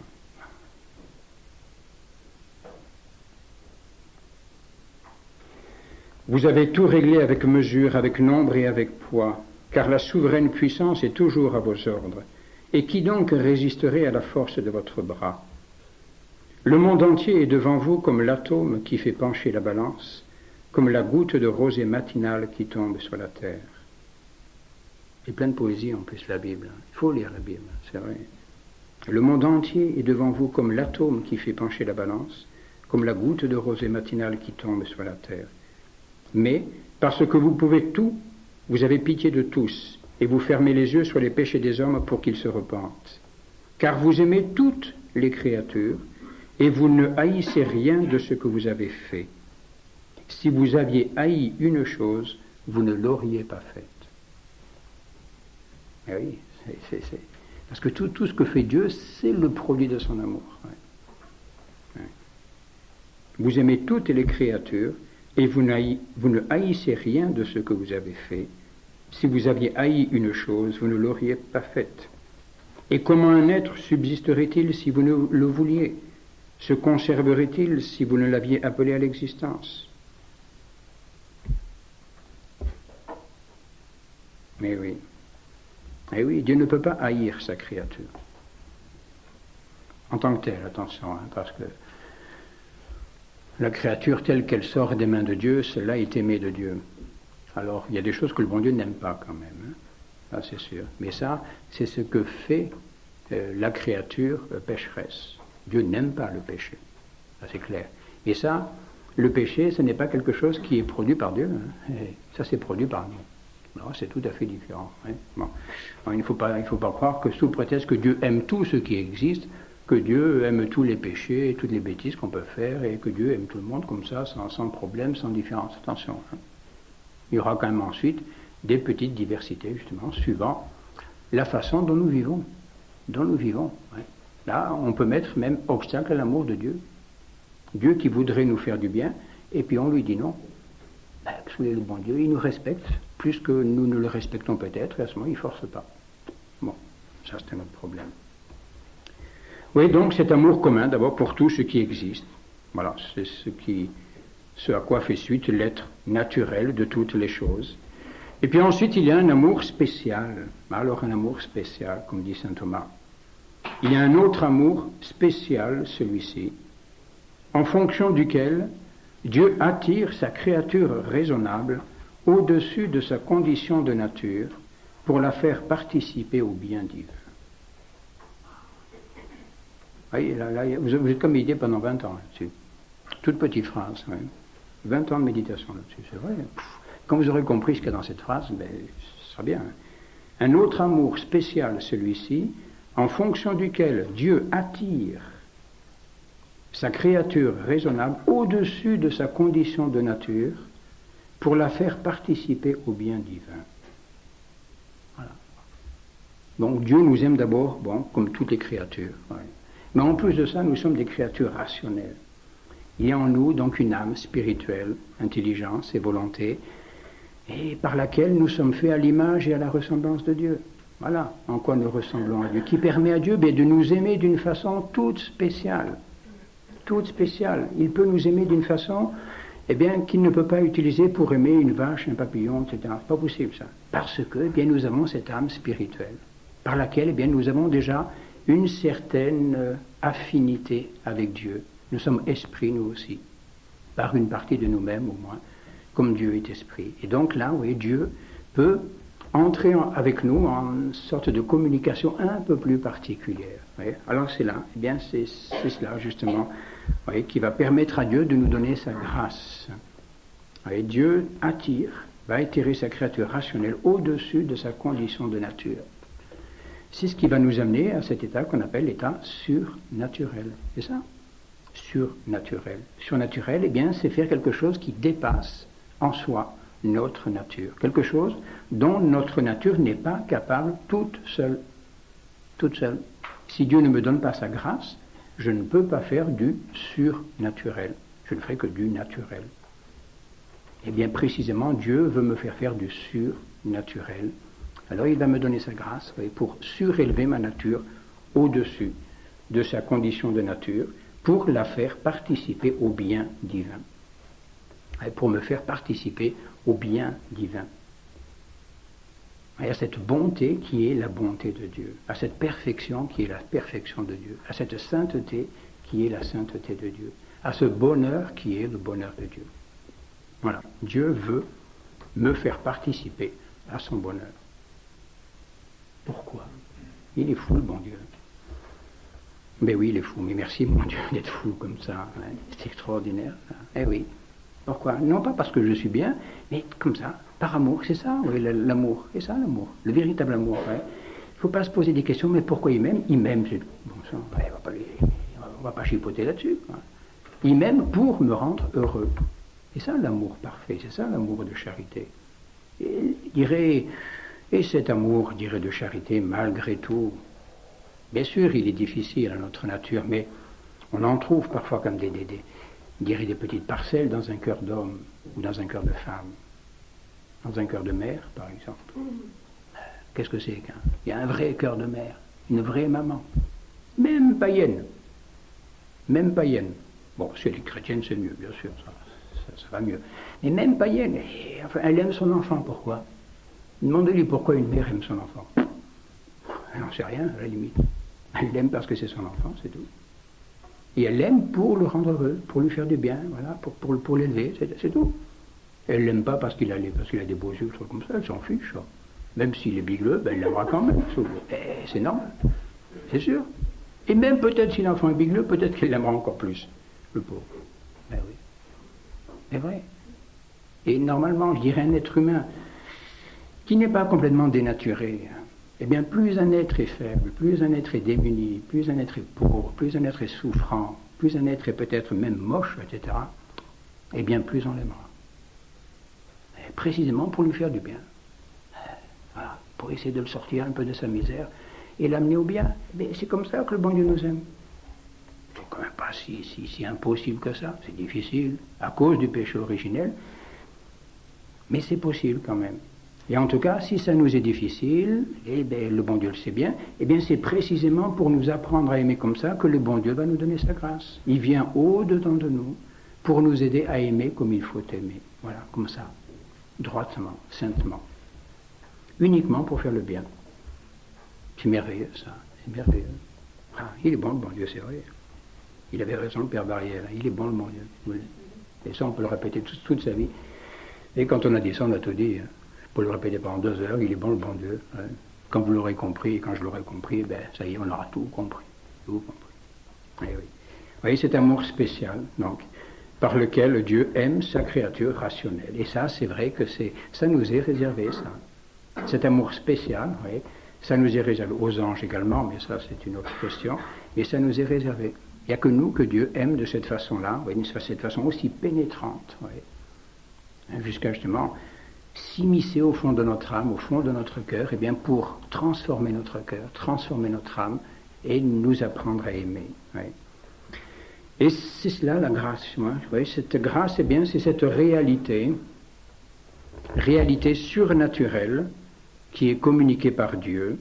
Vous avez tout réglé avec mesure, avec nombre et avec poids, car la souveraine puissance est toujours à vos ordres. Et qui donc résisterait à la force de votre bras? Le monde entier est devant vous comme l'atome qui fait pencher la balance, comme la goutte de rosée matinale qui tombe sur la terre. Il y a plein de poésie en plus la Bible. Il faut lire la Bible, c'est vrai. Le monde entier est devant vous comme l'atome qui fait pencher la balance, comme la goutte de rosée matinale qui tombe sur la terre. Mais, parce que vous pouvez tout, vous avez pitié de tous, et vous fermez les yeux sur les péchés des hommes pour qu'ils se repentent. Car vous aimez toutes les créatures, et vous ne haïssez rien de ce que vous avez fait. Si vous aviez haï une chose, vous ne l'auriez pas faite. Et oui, c'est, c'est, c'est... parce que tout, tout ce que fait Dieu, c'est le produit de son amour. Ouais. Ouais. Vous aimez toutes les créatures, et vous, vous ne haïssez rien de ce que vous avez fait. si vous aviez haï une chose, vous ne l'auriez pas faite. Et comment un être subsisterait-il si vous ne le vouliez? Se conserverait-il si vous ne l'aviez appelé à l'existence? Mais oui. Et oui, Dieu ne peut pas haïr sa créature. En tant que telle, attention, hein, parce que la créature telle qu'elle sort des mains de Dieu, celle-là est aimée de Dieu. Alors, il y a des choses que le bon Dieu n'aime pas quand même, hein. Ça c'est sûr. Mais ça, c'est ce que fait euh, la créature euh, pécheresse. Dieu n'aime pas le péché, ça c'est clair. Et ça, le péché, ce n'est pas quelque chose qui est produit par Dieu, hein. Et ça c'est produit par nous. Alors, c'est tout à fait différent, hein. Bon. Alors, il ne faut pas, il faut pas croire que sous prétexte que Dieu aime tout ce qui existe, que Dieu aime tous les péchés et toutes les bêtises qu'on peut faire, et que Dieu aime tout le monde comme ça, sans, sans problème, sans différence. Attention, hein. Il y aura quand même ensuite des petites diversités, justement, suivant la façon dont nous vivons. Dont nous vivons. Ouais. Là, on peut mettre même obstacle à l'amour de Dieu. Dieu qui voudrait nous faire du bien, et puis on lui dit non. Ben, soyez le bon Dieu, il nous respecte, plus que nous ne le respectons peut-être, et à ce moment, il ne force pas. Bon, ça c'est un autre problème. Oui, donc cet amour commun, d'abord, pour tout ce qui existe. Voilà, c'est ce qui, ce à quoi fait suite l'être naturel de toutes les choses. Et puis ensuite, il y a un amour spécial. Alors, un amour spécial, comme dit saint Thomas. Il y a un autre amour spécial, celui-ci, en fonction duquel Dieu attire sa créature raisonnable au-dessus de sa condition de nature pour la faire participer au bien divin. Voyez, là, là, vous êtes comme médité pendant vingt ans là-dessus. Toute petite phrase, oui. vingt ans de méditation là-dessus, c'est vrai. Quand vous aurez compris ce qu'il y a dans cette phrase, ben, ce sera bien. Un autre amour spécial, celui-ci, en fonction duquel Dieu attire sa créature raisonnable au-dessus de sa condition de nature pour la faire participer au bien divin. Voilà. Donc Dieu nous aime d'abord, bon, comme toutes les créatures. Ouais. Mais en plus de ça, nous sommes des créatures rationnelles. Il y a en nous donc une âme spirituelle, intelligence et volonté, et par laquelle nous sommes faits à l'image et à la ressemblance de Dieu. Voilà en quoi nous ressemblons à Dieu, qui permet à Dieu bien, de nous aimer d'une façon toute spéciale. Toute spéciale. Il peut nous aimer d'une façon eh bien, qu'il ne peut pas utiliser pour aimer une vache, un papillon, et cetera. C'est pas possible ça. Parce que eh bien, nous avons cette âme spirituelle, par laquelle eh bien, nous avons déjà une certaine euh, affinité avec Dieu. Nous sommes esprits, nous aussi, par une partie de nous-mêmes au moins, comme Dieu est esprit. Et donc là, oui, Dieu peut entrer en, avec nous en une sorte de communication un peu plus particulière. Oui. Alors c'est là, eh bien c'est, c'est cela justement, oui, qui va permettre à Dieu de nous donner sa grâce. Oui, Dieu attire, va attirer sa créature rationnelle au-dessus de sa condition de nature. C'est ce qui va nous amener à cet état qu'on appelle l'état surnaturel. C'est ça? Surnaturel. Surnaturel, eh bien, c'est faire quelque chose qui dépasse en soi notre nature. Quelque chose dont notre nature n'est pas capable toute seule. Toute seule. Si Dieu ne me donne pas sa grâce, je ne peux pas faire du surnaturel. Je ne ferai que du naturel. Eh bien, précisément, Dieu veut me faire faire du surnaturel. Alors il va me donner sa grâce pour surélever ma nature au-dessus de sa condition de nature, pour la faire participer au bien divin. Et pour me faire participer au bien divin. Et à cette bonté qui est la bonté de Dieu, à cette perfection qui est la perfection de Dieu, à cette sainteté qui est la sainteté de Dieu, à ce bonheur qui est le bonheur de Dieu. Voilà, Dieu veut me faire participer à son bonheur. Pourquoi? Il est fou, le bon Dieu. Mais oui, il est fou. Mais merci, mon Dieu, d'être fou comme ça. Hein. C'est extraordinaire. Ça. Eh oui. Pourquoi? Non pas parce que je suis bien, mais comme ça, par amour. C'est ça, oui, l'amour. C'est ça, l'amour. Le véritable amour. Il hein. ne faut pas se poser des questions, mais pourquoi il m'aime? Il m'aime. C'est... Bon sang, on ne va pas, lui... on va pas chipoter là-dessus. Hein. Il m'aime pour me rendre heureux. C'est ça, l'amour parfait. C'est ça, l'amour de charité. Et, il dirait... Et cet amour, je dirais, de charité, malgré tout, bien sûr, il est difficile à notre nature, mais on en trouve parfois comme des, des, des, je dirais, des petites parcelles dans un cœur d'homme ou dans un cœur de femme. dans un cœur de mère, par exemple. Qu'est-ce que c'est qu'un... Il y a un vrai cœur de mère, une vraie maman, même païenne, même païenne. Bon, si elle est chrétienne, c'est mieux, bien sûr, ça, ça, ça va mieux. Mais même païenne, et, enfin, elle aime son enfant, pourquoi? Demandez-lui pourquoi une mère aime son enfant. Elle n'en sait rien, à la limite. Elle l'aime parce que c'est son enfant, c'est tout. Et elle l'aime pour le rendre heureux, pour lui faire du bien, voilà, pour, pour, pour l'élever, c'est, c'est tout. Elle l'aime pas parce qu'il a, parce qu'il a des beaux yeux, trucs comme ça, elle s'en fiche. Ça. Même s'il est bigleux, ben elle l'aimera quand même. Et c'est normal, c'est sûr. Et même peut-être si l'enfant est bigleux, peut-être qu'elle l'aimera encore plus, le pauvre. Ben oui, c'est vrai. Et normalement, je dirais un être humain qui n'est pas complètement dénaturé, eh bien, plus un être est faible, plus un être est démuni, plus un être est pauvre, plus un être est souffrant, plus un être est peut-être même moche, et cetera, eh bien, plus on l'aimera. Et précisément pour lui faire du bien. Voilà, pour essayer de le sortir un peu de sa misère et l'amener au bien. Mais c'est comme ça que le bon Dieu nous aime. C'est quand même pas si, si, si impossible que ça. C'est difficile, à cause du péché originel, mais c'est possible quand même. Et en tout cas, si ça nous est difficile, eh bien, le bon Dieu le sait bien, eh bien c'est précisément pour nous apprendre à aimer comme ça que le bon Dieu va nous donner sa grâce. Il vient au-dedans de nous pour nous aider à aimer comme il faut aimer. Voilà, comme ça, droitement, saintement. Uniquement pour faire le bien. C'est merveilleux ça, c'est merveilleux. Ah, il est bon le bon Dieu, c'est vrai. Il avait raison le Père Barrière, il est bon le bon Dieu. Et ça on peut le répéter toute, toute sa vie. Et quand on a dit ça, on a tout dit. Pour le répéter pendant deux heures, il est bon le bon Dieu. Hein. Quand vous l'aurez compris, et quand je l'aurai compris, ben ça y est, on aura tout compris. Tout compris. Et oui. Vous voyez, cet amour spécial, donc, par lequel Dieu aime sa créature rationnelle. Et ça, c'est vrai que c'est, ça nous est réservé, ça. Cet amour spécial, vous voyez, ça nous est réservé aux anges également, mais ça, c'est une autre question. Mais ça nous est réservé. Il n'y a que nous que Dieu aime de cette façon-là, vous voyez, de cette façon aussi pénétrante, vous voyez. Hein, jusqu'à justement s'immiscer au fond de notre âme, au fond de notre cœur, et bien pour transformer notre cœur, transformer notre âme et nous apprendre à aimer. Oui. Et c'est cela la grâce. Moi, vous voyez, cette grâce, eh bien, c'est cette réalité, réalité surnaturelle qui est communiquée par Dieu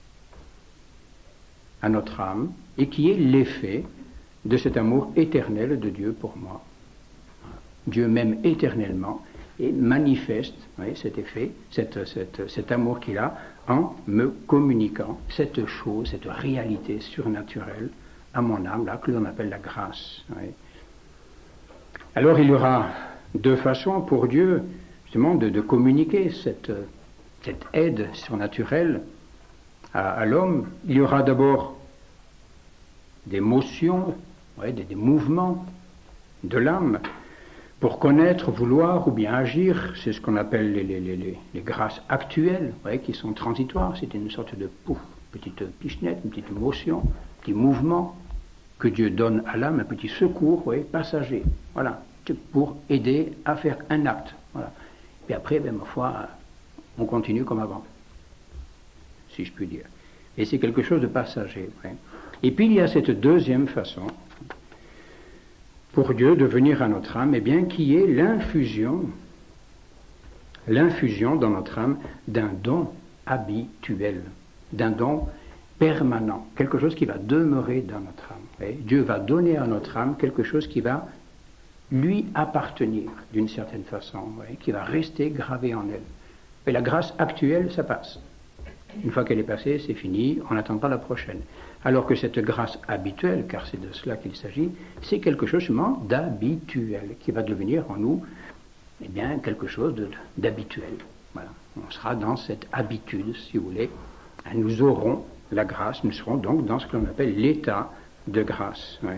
à notre âme et qui est l'effet de cet amour éternel de Dieu pour moi. Dieu m'aime éternellement et manifeste, vous voyez, cet effet, cette, cette, cet amour qu'il a en me communiquant cette chose, cette réalité surnaturelle à mon âme, là, que l'on appelle la grâce. Vous voyez. Alors il y aura deux façons pour Dieu, justement, de, de communiquer cette, cette aide surnaturelle à, à l'homme. Il y aura d'abord des motions, vous voyez, des, des mouvements de l'âme, pour connaître, vouloir ou bien agir. C'est ce qu'on appelle les, les, les, les grâces actuelles, vous voyez, qui sont transitoires. C'est une sorte de pouf, petite pichenette, une petite motion, un petit mouvement que Dieu donne à l'âme, un petit secours, vous voyez, passager. Voilà, pour aider à faire un acte. Voilà. Puis après, ben, ma foi, on continue comme avant, si je puis dire. Et c'est quelque chose de passager. Vous voyez. Et puis il y a cette deuxième façon pour Dieu de venir à notre âme, eh bien, qui est l'infusion, l'infusion dans notre âme d'un don habituel, d'un don permanent, quelque chose qui va demeurer dans notre âme. Et Dieu va donner à notre âme quelque chose qui va lui appartenir d'une certaine façon, voyez, qui va rester gravé en elle. Et la grâce actuelle, ça passe. Une fois qu'elle est passée, c'est fini, on n'attend pas la prochaine. Alors que cette grâce habituelle, car c'est de cela qu'il s'agit, c'est quelque chose seulement d'habituel, qui va devenir en nous, eh bien, quelque chose de, d'habituel. Voilà. On sera dans cette habitude, si vous voulez. Nous aurons la grâce, nous serons donc dans ce que l'on appelle l'état de grâce. Ouais.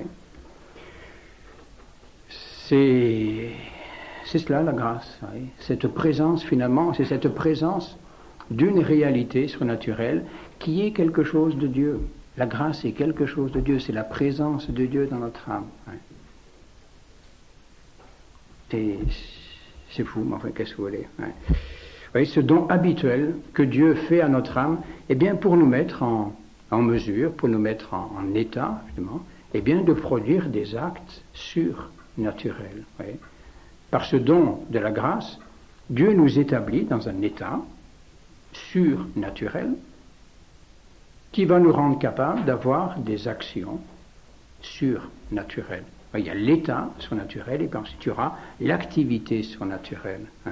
C'est, c'est cela la grâce. Ouais. Cette présence, finalement, c'est cette présence d'une réalité surnaturelle qui est quelque chose de Dieu. La grâce est quelque chose de Dieu, c'est la présence de Dieu dans notre âme. Ouais. C'est, c'est fou, mais enfin, qu'est-ce que vous voulez. Ouais. Vous voyez, ce don habituel que Dieu fait à notre âme, eh bien, pour nous mettre en, en mesure, pour nous mettre en, en état, justement, eh bien, de produire des actes surnaturels. Ouais. Par ce don de la grâce, Dieu nous établit dans un état surnaturel qui va nous rendre capables d'avoir des actions surnaturelles. Il y a l'état surnaturel et puis ensuite il y aura l'activité surnaturelle. Hein.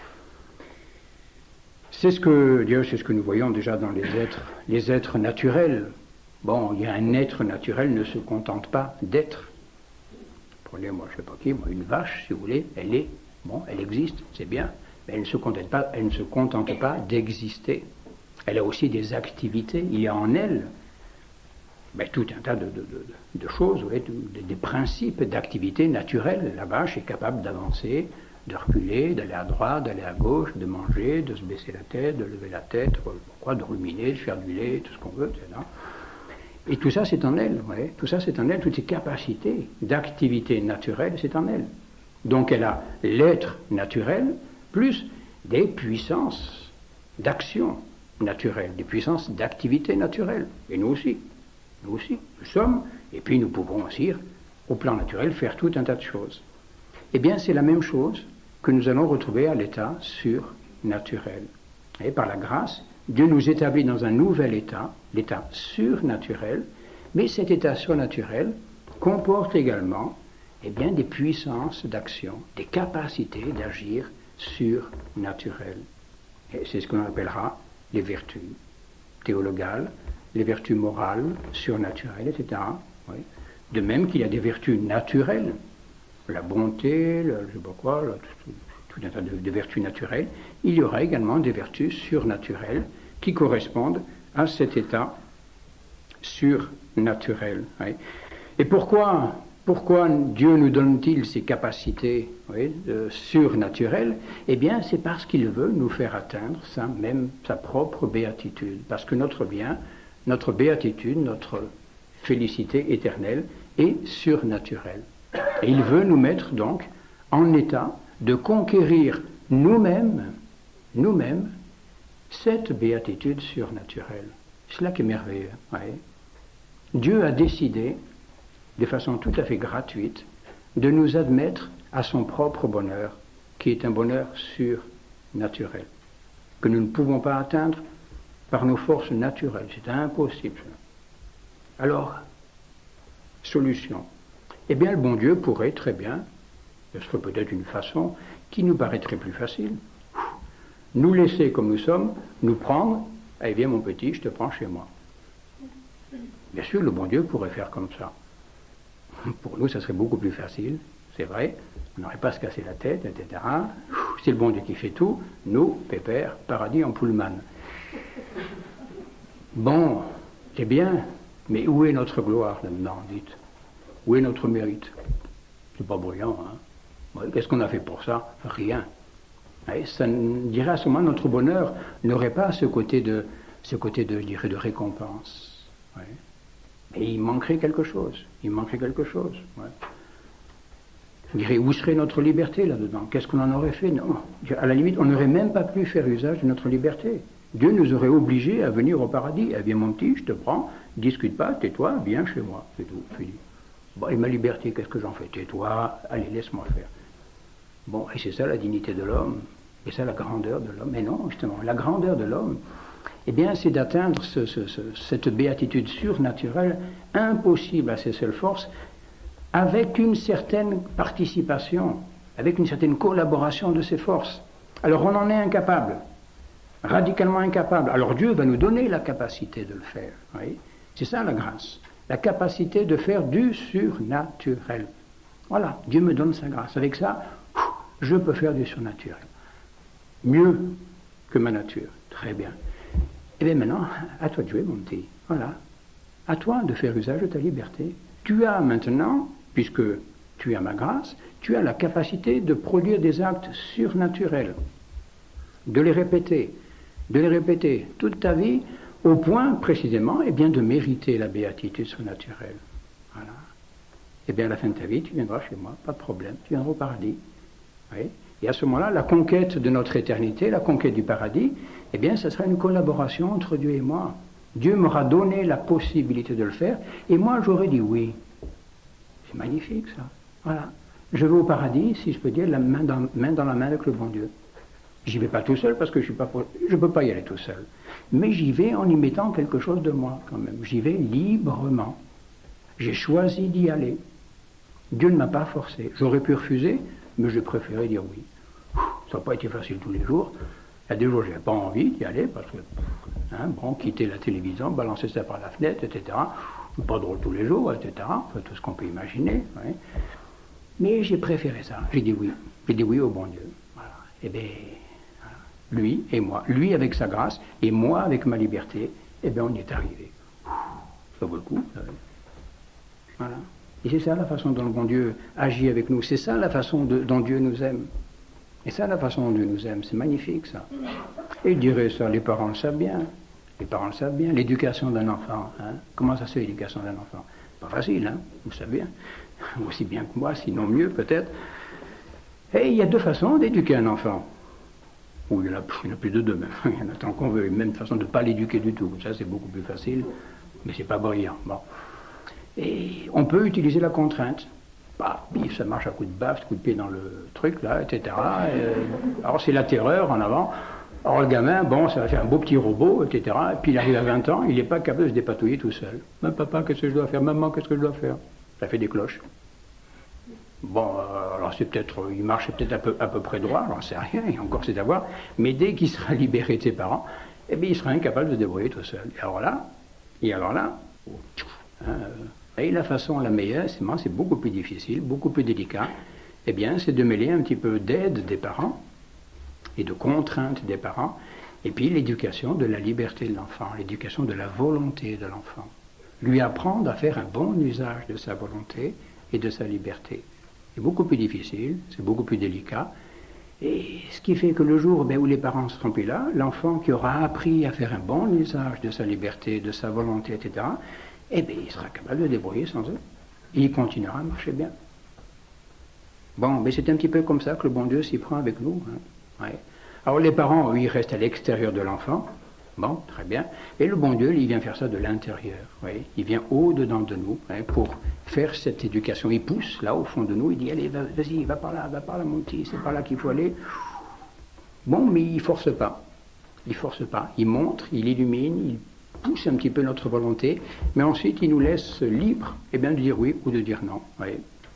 C'est ce que Dieu, c'est ce que nous voyons déjà dans les êtres, les êtres naturels. Bon, il y a un être naturel ne se contente pas d'être. Prenez, moi, je ne sais pas qui, moi, une vache, si vous voulez, elle est, bon, elle existe, c'est bien, mais elle ne se contente pas, elle ne se contente pas d'exister. Elle a aussi des activités, il y a en elle ben, tout un tas de, de, de, de choses, vous voyez, de, des principes d'activité naturelle. La vache est capable d'avancer, de reculer, d'aller à droite, d'aller à gauche, de manger, de se baisser la tête, de lever la tête, pourquoi, de ruminer, de faire du lait, tout ce qu'on veut, et cetera. Et tout ça, c'est en elle, vous voyez, tout ça, c'est en elle, toutes ces capacités d'activité naturelle, c'est en elle. Donc elle a l'être naturel, plus des puissances d'action naturelle, des puissances d'activité naturelle. Et nous aussi, nous aussi, nous sommes, et puis nous pouvons aussi, au plan naturel, faire tout un tas de choses. Eh bien, c'est la même chose que nous allons retrouver à l'état surnaturel. Et par la grâce, Dieu nous établit dans un nouvel état, l'état surnaturel, mais cet état surnaturel comporte également eh bien, des puissances d'action, des capacités d'agir surnaturelles. Et c'est ce qu'on appellera les vertus théologales, les vertus morales, surnaturelles, et cetera. Oui. De même qu'il y a des vertus naturelles, la bonté, le, je sais pas quoi, le, tout, tout un tas de, de vertus naturelles, il y aura également des vertus surnaturelles qui correspondent à cet état surnaturel. Oui. Et pourquoi, pourquoi Dieu nous donne-t-il ces capacités oui, euh, surnaturelles? Eh bien, c'est parce qu'il veut nous faire atteindre sa, même sa propre béatitude. Parce que notre bien, notre béatitude, notre félicité éternelle est surnaturelle. Et il veut nous mettre donc en état de conquérir nous-mêmes, nous-mêmes, cette béatitude surnaturelle. C'est cela qui est merveilleux. Ouais. Dieu a décidé, de façon tout à fait gratuite, de nous admettre à son propre bonheur, qui est un bonheur surnaturel, que nous ne pouvons pas atteindre par nos forces naturelles. C'est impossible. Alors, solution. Eh bien, le bon Dieu pourrait très bien, ce serait peut-être une façon qui nous paraîtrait plus facile, nous laisser comme nous sommes, nous prendre, eh bien mon petit, je te prends chez moi. Bien sûr, le bon Dieu pourrait faire comme ça. Pour nous, ça serait beaucoup plus facile, c'est vrai, on n'aurait pas à se casser la tête, et cetera. C'est le bon Dieu qui fait tout, nous, pépère, paradis en Pullman. Bon, c'est bien, mais où est notre gloire là-dedans, dites? Où est notre mérite? C'est pas brillant, hein? Qu'est-ce qu'on a fait pour ça? Rien. Et ça dirait à ce moment notre bonheur n'aurait pas ce côté de, ce côté de, je dirais, de récompense. Ouais. Mais il manquerait quelque chose. Il manquerait quelque chose. Ouais. Je dirais, où serait notre liberté là-dedans? Qu'est-ce qu'on en aurait fait? Non. À la limite, on n'aurait même pas pu faire usage de notre liberté. Dieu nous aurait obligés à venir au paradis. Eh bien, mon petit, je te prends, discute pas, tais-toi, viens chez moi. C'est tout, fini. Bon, et ma liberté, qu'est-ce que j'en fais? Tais-toi, allez, laisse-moi faire. Bon, et c'est ça la dignité de l'homme, et ça la grandeur de l'homme. Mais non, justement, la grandeur de l'homme, eh bien, c'est d'atteindre ce, ce, ce, cette béatitude surnaturelle, impossible à ses seules forces, avec une certaine participation, avec une certaine collaboration de ses forces. Alors on en est incapable, radicalement incapable. Alors Dieu va nous donner la capacité de le faire. Oui, c'est ça la grâce, la capacité de faire du surnaturel. Voilà, Dieu me donne sa grâce. Avec ça, je peux faire du surnaturel. Mieux que ma nature. Très bien. Et bien maintenant, à toi de jouer, mon petit. Voilà. À toi de faire usage de ta liberté. Tu as maintenant, puisque tu as ma grâce, tu as la capacité de produire des actes surnaturels. De les répéter. De les répéter toute ta vie, au point, précisément, eh bien, de mériter la béatitude surnaturelle. Voilà. Et bien, à la fin de ta vie, tu viendras chez moi, pas de problème. Tu viendras au paradis. Oui. Et à ce moment-là, la conquête de notre éternité, la conquête du paradis, eh bien, ce sera une collaboration entre Dieu et moi. Dieu m'aura donné la possibilité de le faire, et moi, j'aurais dit oui. C'est magnifique, ça. Voilà. Je vais au paradis, si je peux dire, la main dans, main dans la main avec le bon Dieu. J'y vais pas tout seul parce que je ne peux pas y aller tout seul. Mais j'y vais en y mettant quelque chose de moi quand même. J'y vais librement. J'ai choisi d'y aller. Dieu ne m'a pas forcé. J'aurais pu refuser, mais j'ai préféré dire oui. Ça n'a pas été facile tous les jours. Il y a des jours, je n'avais pas envie d'y aller parce que, hein, bon, quitter la télévision, balancer ça par la fenêtre, et cetera. Pas drôle tous les jours, et cetera. Enfin, tout ce qu'on peut imaginer. Ouais. Mais j'ai préféré ça. J'ai dit oui. J'ai dit oui au bon Dieu. Voilà. Et bien, voilà. Lui et moi. Lui avec sa grâce et moi avec ma liberté. Et bien, on y est arrivé. Ça vaut le coup. Ça. Voilà. Et c'est ça la façon dont le bon Dieu agit avec nous. C'est ça la façon de, dont Dieu nous aime. Et ça la façon dont Dieu nous aime. C'est magnifique ça. Et il dirait ça, les parents le savent bien. Les parents le savent bien. L'éducation d'un enfant. Hein. Comment ça se fait l'éducation d'un enfant? Pas facile, hein, vous savez bien. Aussi bien que moi, sinon mieux peut-être. Et il y a deux façons d'éduquer un enfant. Ou il y en a, il y en a plus de deux même. Il y en a tant qu'on veut. Même façon de ne pas l'éduquer du tout. Ça c'est beaucoup plus facile. Mais c'est pas brillant. Bon. Et on peut utiliser la contrainte. Bah, bif, ça marche à coup de baffe, coup de pied dans le truc, là, et cetera. Et, alors c'est la terreur en avant. Alors le gamin, bon, ça va faire un beau petit robot, et cetera. Et puis il arrive à vingt ans, il n'est pas capable de se dépatouiller tout seul. Mais papa, qu'est-ce que je dois faire? Maman, qu'est-ce que je dois faire? Ça fait des cloches. Bon, euh, alors c'est peut-être, il marche peut-être à peu, à peu près droit, j'en sais rien, et encore c'est à voir. Mais dès qu'il sera libéré de ses parents, eh bien il sera incapable de se débrouiller tout seul. Et alors là, et alors là, hein, et la façon la meilleure, c'est, c'est beaucoup plus difficile, beaucoup plus délicat, eh bien c'est de mêler un petit peu d'aide des parents et de contrainte des parents, et puis l'éducation de la liberté de l'enfant, l'éducation de la volonté de l'enfant. Lui apprendre à faire un bon usage de sa volonté et de sa liberté. C'est beaucoup plus difficile, c'est beaucoup plus délicat, et ce qui fait que le jour ben, où les parents seront plus là, l'enfant qui aura appris à faire un bon usage de sa liberté, de sa volonté, et cetera, eh bien, il sera capable de débrouiller sans eux. Et il continuera à marcher bien. Bon, mais c'est un petit peu comme ça que le bon Dieu s'y prend avec nous. Hein. Ouais. Alors les parents, eux, ils restent à l'extérieur de l'enfant. Bon, très bien. Et le bon Dieu, il vient faire ça de l'intérieur. Ouais. Il vient au-dedans de nous hein, pour faire cette éducation. Il pousse là au fond de nous, il dit, allez, vas-y, va par là, va par là, mon petit, c'est par là qu'il faut aller. Bon, mais il ne force pas. Il ne force pas. Il montre, il illumine, il pousse un petit peu notre volonté, mais ensuite il nous laisse libres eh bien, de dire oui ou de dire non. Oui.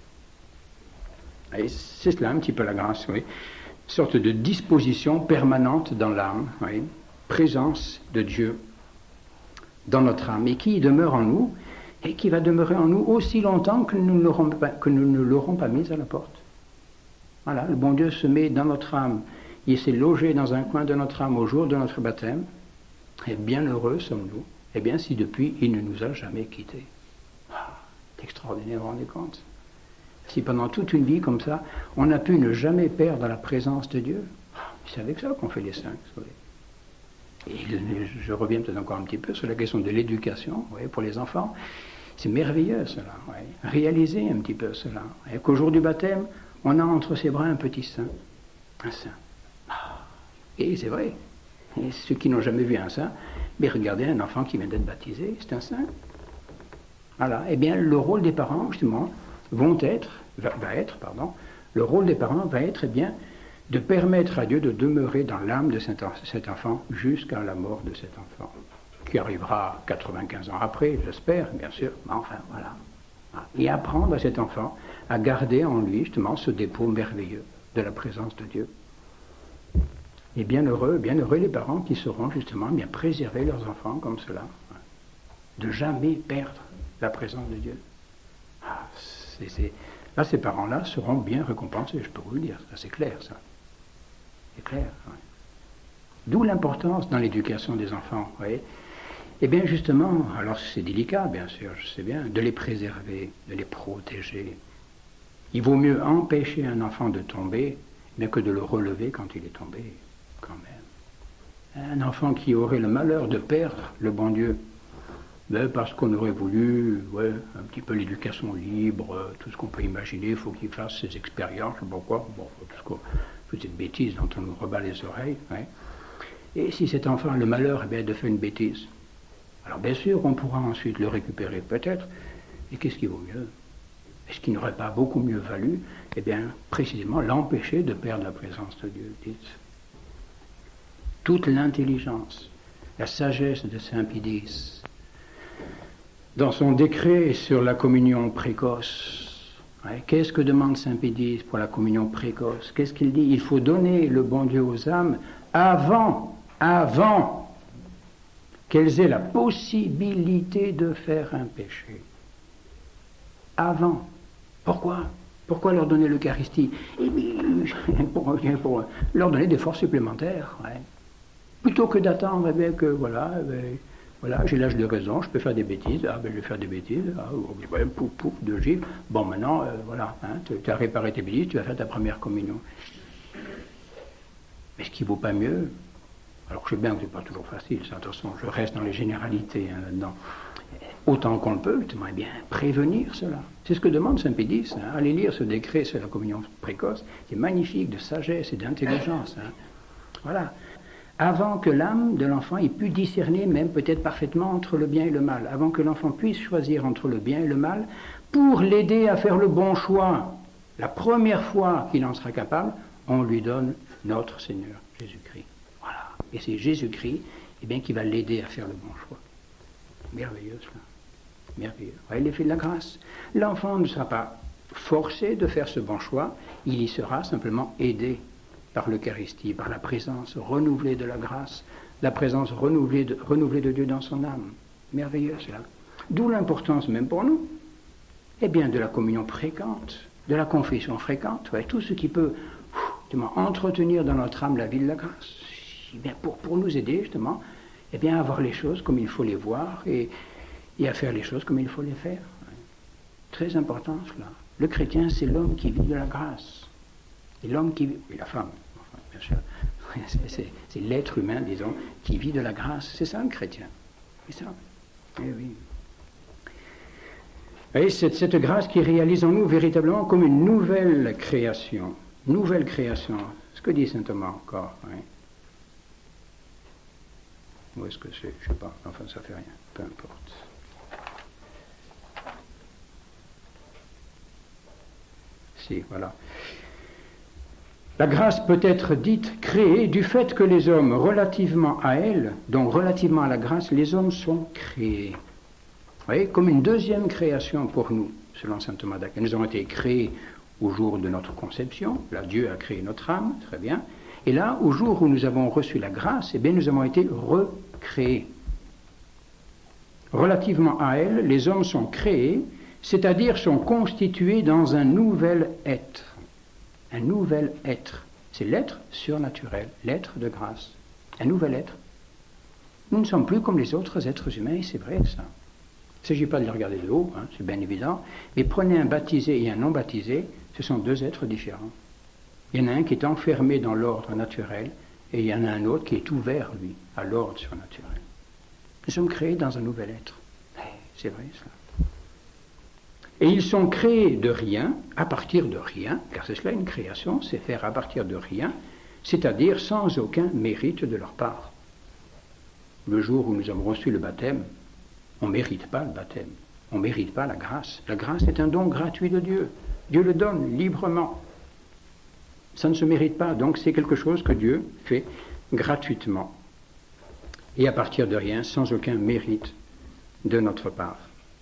Et c'est cela un petit peu la grâce, oui. Une sorte de disposition permanente dans l'âme, oui. Présence de Dieu dans notre âme, et qui demeure en nous, et qui va demeurer en nous aussi longtemps que nous ne l'aurons pas, que nous ne l'aurons pas mise à la porte. Voilà, le bon Dieu se met dans notre âme, il s'est logé dans un coin de notre âme au jour de notre baptême. Et bien heureux sommes-nous, eh bien si depuis il ne nous a jamais quittés. Ah, c'est extraordinaire, vous vous rendez compte? Si pendant toute une vie comme ça, on a pu ne jamais perdre la présence de Dieu, ah, c'est avec ça qu'on fait les saints. Vous savez. Et je reviens peut-être encore un petit peu sur la question de l'éducation, vous voyez, pour les enfants. C'est merveilleux cela, vous voyez. Réaliser un petit peu cela. Et qu'au jour du baptême, on a entre ses bras un petit saint. Un saint. Ah, et c'est vrai. Et ceux qui n'ont jamais vu un saint, mais regardez un enfant qui vient d'être baptisé, c'est un saint. Voilà. Eh bien, le rôle des parents, justement, vont être, va, va être, pardon, le rôle des parents va être, eh bien, de permettre à Dieu de demeurer dans l'âme de cet, cet enfant jusqu'à la mort de cet enfant, qui arrivera quatre-vingt-quinze ans après, j'espère, bien sûr, mais enfin, voilà. Et apprendre à cet enfant à garder en lui, justement, ce dépôt merveilleux de la présence de Dieu. Et bien heureux, bien heureux les parents qui sauront justement bien préserver leurs enfants comme cela, de jamais perdre la présence de Dieu. Ah, c'est, c'est... Là, ces parents-là seront bien récompensés, je peux vous le dire, ça c'est clair, ça. C'est clair. Ouais. D'où l'importance dans l'éducation des enfants, vous voyez. Eh bien justement, alors c'est délicat, bien sûr, je sais bien, de les préserver, de les protéger. Il vaut mieux empêcher un enfant de tomber, mais que de le relever quand il est tombé. Quand même. Un enfant qui aurait le malheur de perdre le bon Dieu, ben parce qu'on aurait voulu, ouais, un petit peu l'éducation libre, tout ce qu'on peut imaginer, il faut qu'il fasse ses expériences, je sais pas quoi, bon, tout ce qu'on, toute cette bêtise dont on nous rebat les oreilles. Ouais. Et si cet enfant a le malheur eh bien, de faire une bêtise, alors bien sûr on pourra ensuite le récupérer peut-être, et qu'est-ce qui vaut mieux? Est-ce qu'il n'aurait pas beaucoup mieux valu, eh bien, précisément l'empêcher de perdre la présence de Dieu, dites. toute l'intelligence, la sagesse de saint Pédis. Dans son décret sur la communion précoce, ouais, qu'est-ce que demande saint Pédis pour la communion précoce? Qu'est-ce qu'il dit? Il faut donner le bon Dieu aux âmes avant, avant qu'elles aient la possibilité de faire un péché. Avant. Pourquoi? Pourquoi leur donner l'Eucharistie? Eh bien, pour, pour leur donner des forces supplémentaires. Ouais. Plutôt que d'attendre eh bien, que, voilà, eh bien, voilà, j'ai l'âge de raison, je peux faire des bêtises. Ah, ben, je vais faire des bêtises. Ah, ouais, pouf, pouf, deux gifles. Bon, maintenant, euh, voilà, hein, tu as réparé tes bêtises, tu vas faire ta première communion. Mais ce qui ne vaut pas mieux, alors je sais bien que ce n'est pas toujours facile, ça, attention, je reste dans les généralités hein, là-dedans. Autant qu'on le peut, eh bien, prévenir cela. C'est ce que demande saint Pédis. Hein. Allez lire ce décret sur la communion précoce. C'est magnifique, de sagesse et d'intelligence. Hein. Voilà. Avant que l'âme de l'enfant ait pu discerner, même peut-être parfaitement, entre le bien et le mal. Avant que l'enfant puisse choisir entre le bien et le mal, pour l'aider à faire le bon choix. La première fois qu'il en sera capable, on lui donne notre Seigneur, Jésus-Christ. Voilà. Et c'est Jésus-Christ eh bien, qui va l'aider à faire le bon choix. Merveilleux cela. Merveilleux. Ouais, l'effet de la grâce. L'enfant ne sera pas forcé de faire ce bon choix, il y sera simplement aidé par l'Eucharistie, par la présence renouvelée de la grâce, la présence renouvelée de, renouvelée de Dieu dans son âme. Merveilleux cela. D'où l'importance même pour nous, eh bien, de la communion fréquente, de la confession fréquente, ouais, tout ce qui peut justement, entretenir dans notre âme la vie de la grâce, eh bien, pour, pour nous aider justement eh bien, à voir les choses comme il faut les voir et, et à faire les choses comme il faut les faire. Très important cela. Le chrétien, c'est l'homme qui vit de la grâce. Et l'homme qui vit, et la femme, enfin, bien sûr, c'est, c'est, c'est l'être humain, disons, qui vit de la grâce. C'est ça le chrétien. C'est ça. Eh oui. Et c'est cette grâce qui réalise en nous véritablement comme une nouvelle création. Nouvelle création. Ce que dit saint Thomas encore. Hein. Où est-ce que c'est? Je ne sais pas. Enfin, ça fait rien. Peu importe. Si, voilà. La grâce peut être dite créée du fait que les hommes, relativement à elle, donc relativement à la grâce, les hommes sont créés. Vous voyez, comme une deuxième création pour nous, selon saint Thomas d'Aquin. Nous avons été créés au jour de notre conception. Là, Dieu a créé notre âme, très bien. Et là, au jour où nous avons reçu la grâce, eh bien, nous avons été recréés. Relativement à elle, les hommes sont créés, c'est-à-dire sont constitués dans un nouvel être. Un nouvel être. C'est l'être surnaturel, l'être de grâce. Un nouvel être. Nous ne sommes plus comme les autres êtres humains, et c'est vrai ça. Il ne s'agit pas de les regarder de haut, hein, c'est bien évident, mais prenez un baptisé et un non baptisé, ce sont deux êtres différents. Il y en a un qui est enfermé dans l'ordre naturel, et il y en a un autre qui est ouvert, lui, à l'ordre surnaturel. Nous sommes créés dans un nouvel être. C'est vrai ça. Et ils sont créés de rien, à partir de rien, car c'est cela une création, c'est faire à partir de rien, c'est-à-dire sans aucun mérite de leur part. Le jour où nous avons reçu le baptême, on ne mérite pas le baptême, on ne mérite pas la grâce. La grâce est un don gratuit de Dieu. Dieu le donne librement. Ça ne se mérite pas, donc c'est quelque chose que Dieu fait gratuitement. Et à partir de rien, sans aucun mérite de notre part.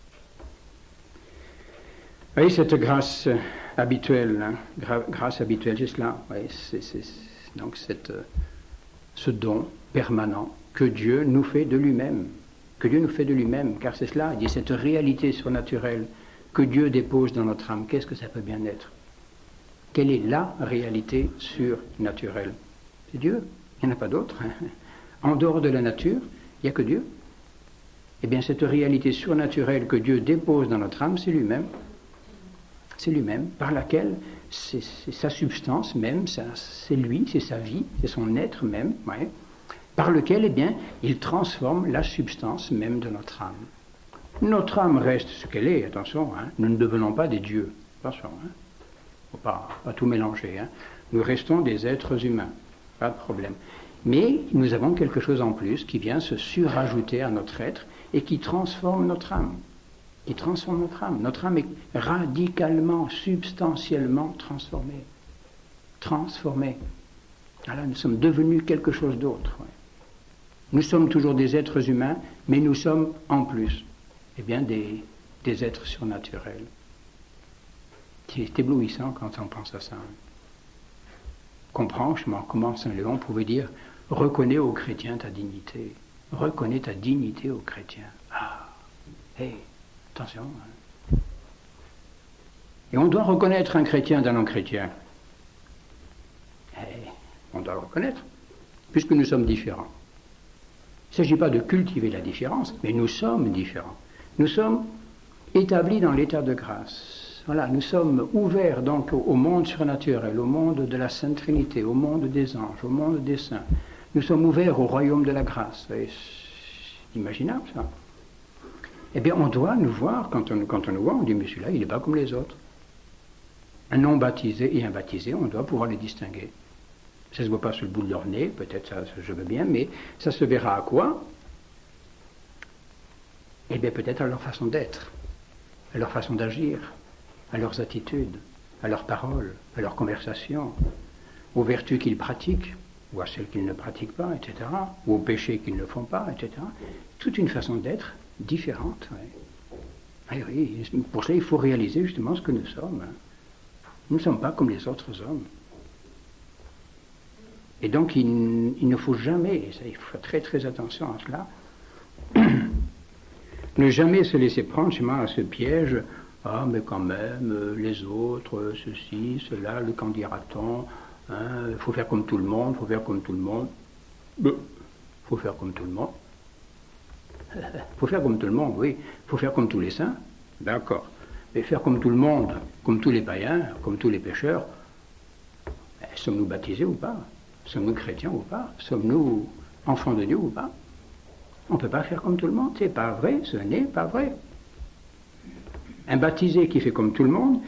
Vous voyez, cette grâce habituelle, hein, gra- grâce habituelle, c'est cela. Oui, c'est, c'est, c'est, donc cette, ce don permanent que Dieu nous fait de lui-même. Que Dieu nous fait de lui-même, car c'est cela, il dit cette réalité surnaturelle que Dieu dépose dans notre âme. Qu'est-ce que ça peut bien être? Quelle est la réalité surnaturelle? C'est Dieu, il n'y en a pas d'autre. Hein. En dehors de la nature, il n'y a que Dieu. Eh bien, cette réalité surnaturelle que Dieu dépose dans notre âme, c'est lui-même. C'est lui-même, par laquelle c'est, c'est sa substance même, ça, c'est lui, c'est sa vie, c'est son être même, ouais, par lequel, eh bien, il transforme la substance même de notre âme. Notre âme reste ce qu'elle est, attention, hein, nous ne devenons pas des dieux, attention, il hein, ne faut pas, pas tout mélanger, hein. Nous restons des êtres humains, pas de problème. Mais nous avons quelque chose en plus qui vient se surajouter à notre être et qui transforme notre âme. Qui transforme notre âme. Notre âme est radicalement, substantiellement transformée. Transformée. Voilà, nous sommes devenus quelque chose d'autre. Ouais. Nous sommes toujours des êtres humains, mais nous sommes en plus, eh bien, des, des êtres surnaturels. C'est éblouissant quand on pense à ça. Comprends comment Saint Léon pouvait dire « Reconnais aux chrétiens ta dignité. Reconnais ta dignité aux chrétiens. » Ah, hé, hey, attention. Hein. Et on doit reconnaître un chrétien d'un non-chrétien. Hey, on doit le reconnaître, puisque nous sommes différents. Il ne s'agit pas de cultiver la différence, mais nous sommes différents. Nous sommes établis dans l'état de grâce. Voilà, nous sommes ouverts donc au monde surnaturel, au monde de la Sainte Trinité, au monde des anges, au monde des saints. Nous sommes ouverts au royaume de la grâce. C'est imaginable ça. Eh bien, on doit nous voir, quand on, quand on nous voit, on dit, mais celui-là, il n'est pas comme les autres. Un non baptisé et un baptisé, on doit pouvoir les distinguer. Ça ne se voit pas sur le bout de leur nez, peut-être ça, ça je veux bien, mais ça se verra à quoi? Eh bien peut-être à leur façon d'être, à leur façon d'agir, à leurs attitudes, à leurs paroles, à leurs conversations, aux vertus qu'ils pratiquent, ou à celles qu'ils ne pratiquent pas, et cetera, ou aux péchés qu'ils ne font pas, et cetera. Toute une façon d'être différente. Ouais. Et oui, pour cela il faut réaliser justement ce que nous sommes. Nous ne sommes pas comme les autres hommes. Et donc, il, il ne faut jamais, ça, il faut faire très très attention à cela, ne jamais se laisser prendre justement à ce piège, ah mais quand même, les autres, ceci, cela, le qu'en dira-t-on, il hein, faut faire comme tout le monde, il faut faire comme tout le monde, il faut faire comme tout le monde, il faut faire comme tout le monde, oui, il faut faire comme tous les saints, d'accord, mais faire comme tout le monde, comme tous les païens, comme tous les pécheurs, sommes-nous baptisés ou pas? Sommes-nous chrétiens ou pas? Sommes-nous enfants de Dieu ou pas? On ne peut pas faire comme tout le monde, c'est pas vrai, ce n'est pas vrai. Un baptisé qui fait comme tout le monde,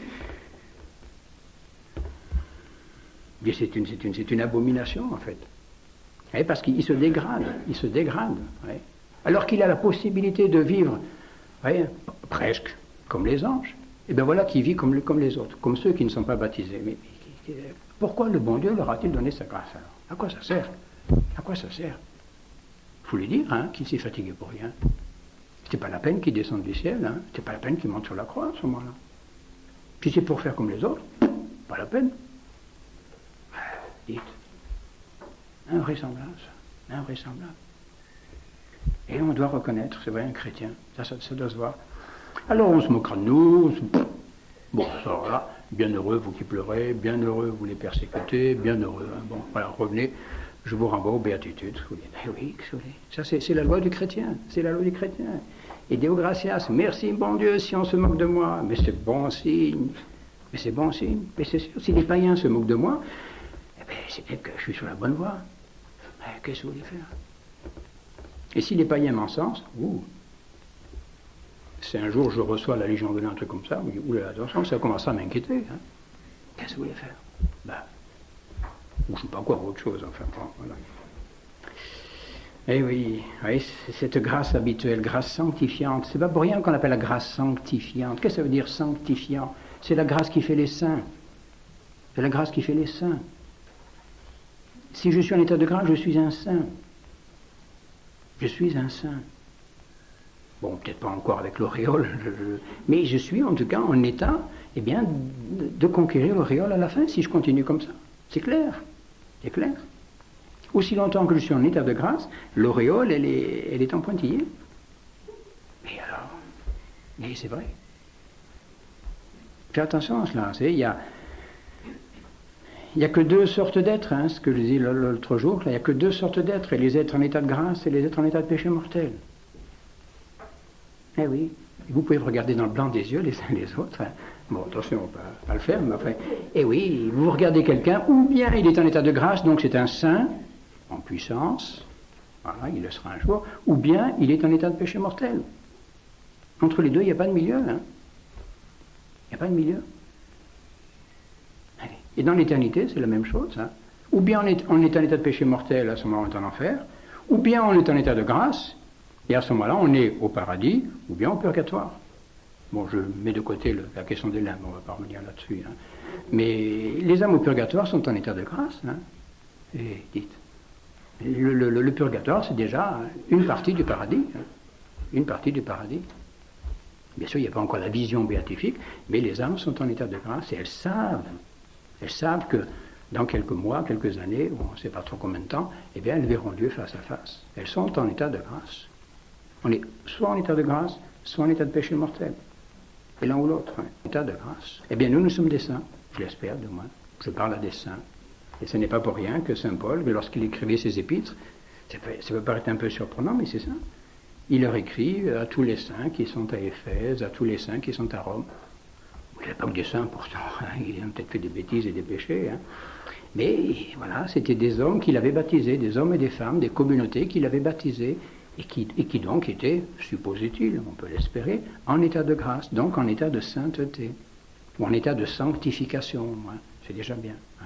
c'est une, c'est une, c'est une abomination en fait. Et parce qu'il se dégrade, il se dégrade. Ouais. Alors qu'il a la possibilité de vivre ouais, presque comme les anges, et bien voilà qu'il vit comme, comme les autres, comme ceux qui ne sont pas baptisés. Mais, pourquoi le bon Dieu leur a-t-il donné sa grâce alors? À quoi ça sert? À quoi ça sert? Il faut lui dire hein, qu'il s'est fatigué pour rien. C'était pas la peine qu'il descende du ciel, hein. C'était pas la peine qu'il monte sur la croix à ce moment-là. Si c'est pour faire comme les autres, pas la peine. Dites, invraisemblable, invraisemblable. Et on doit reconnaître, c'est vrai, un chrétien, ça, ça, ça doit se voir. Alors on se moquera de nous, se... bon, alors là, bienheureux vous qui pleurez, bienheureux vous les persécutez, bienheureux, hein. Bon, voilà, revenez, je vous renvoie aux béatitudes. Eh oui, ça c'est, c'est la loi du chrétien, c'est la loi du chrétien. Et Deo gratias, merci bon Dieu si on se moque de moi, mais c'est bon signe, mais c'est bon signe, mais c'est sûr, si les païens se moquent de moi, eh bien c'est peut-être que je suis sur la bonne voie. Mais qu'est-ce que vous voulez faire? Et si les païens m'encensent, ouh, si un jour je reçois la Légion d'honneur, un truc comme ça, vous dites, oulala, attention, ça commence à m'inquiéter. Hein. Qu'est-ce que vous voulez faire? Ben, ou je ne sais pas quoi, autre chose, enfin, bon, voilà. Eh oui, oui, cette grâce habituelle, grâce sanctifiante, c'est pas pour rien qu'on appelle la grâce sanctifiante. Qu'est-ce que ça veut dire sanctifiant? C'est la grâce qui fait les saints. C'est la grâce qui fait les saints. Si je suis en état de grâce, je suis un saint. Je suis un saint. Bon, peut-être pas encore avec l'auréole, je, je, mais je suis en tout cas en état, eh bien, de, de conquérir l'auréole à la fin, si je continue comme ça. C'est clair, c'est clair. Aussi longtemps que je suis en état de grâce, l'auréole, elle est, elle est en pointillé. Mais alors, mais c'est vrai. Fais attention à cela, il y a, il n'y a que deux sortes d'êtres, hein, ce que je disais l'autre jour, là, il n'y a que deux sortes d'êtres, les êtres en état de grâce et les êtres en état de péché mortel. Eh oui, vous pouvez regarder dans le blanc des yeux les uns les autres. Hein. Bon, attention, on ne va pas le faire, mais enfin, eh oui, vous regardez quelqu'un, ou bien il est en état de grâce, donc c'est un saint, en puissance, voilà, il le sera un jour, ou bien il est en état de péché mortel. Entre les deux, il n'y a pas de milieu, hein. Il n'y a pas de milieu. Allez. Et dans l'éternité, c'est la même chose, hein. Ou bien on est, on est en état de péché mortel, à ce moment-là on est en enfer, ou bien on est en état de grâce, et à ce moment-là on est au paradis, ou bien au purgatoire. Bon, je mets de côté le, la question des limbes, on ne va pas revenir là-dessus, hein. Mais les âmes au purgatoire sont en état de grâce, hein. Et dites. Le, le, le purgatoire, c'est déjà une partie du paradis. Hein. Une partie du paradis. Bien sûr, il n'y a pas encore la vision béatifique, mais les âmes sont en état de grâce et elles savent. Elles savent que dans quelques mois, quelques années, ou on ne sait pas trop combien de temps, eh bien, elles verront Dieu face à face. Elles sont en état de grâce. On est soit en état de grâce, soit en état de péché mortel. Et l'un ou l'autre, hein, état de grâce. Eh bien, nous, nous sommes des saints, je l'espère du moins. Je parle à des saints. Et ce n'est pas pour rien que saint Paul, lorsqu'il écrivait ses épîtres, ça peut, ça peut paraître un peu surprenant, mais c'est ça. Il leur écrit à tous les saints qui sont à Éphèse, à tous les saints qui sont à Rome. Il n'y a pas que des saints pourtant, hein, ils ont peut-être fait des bêtises et des péchés. Hein. Mais voilà, c'était des hommes qu'il avait baptisés, des hommes et des femmes, des communautés qu'il avait baptisées, et qui, et qui donc étaient, suppose-t-il, on peut l'espérer, en état de grâce, donc en état de sainteté, ou en état de sanctification, hein. C'est déjà bien. Ouais.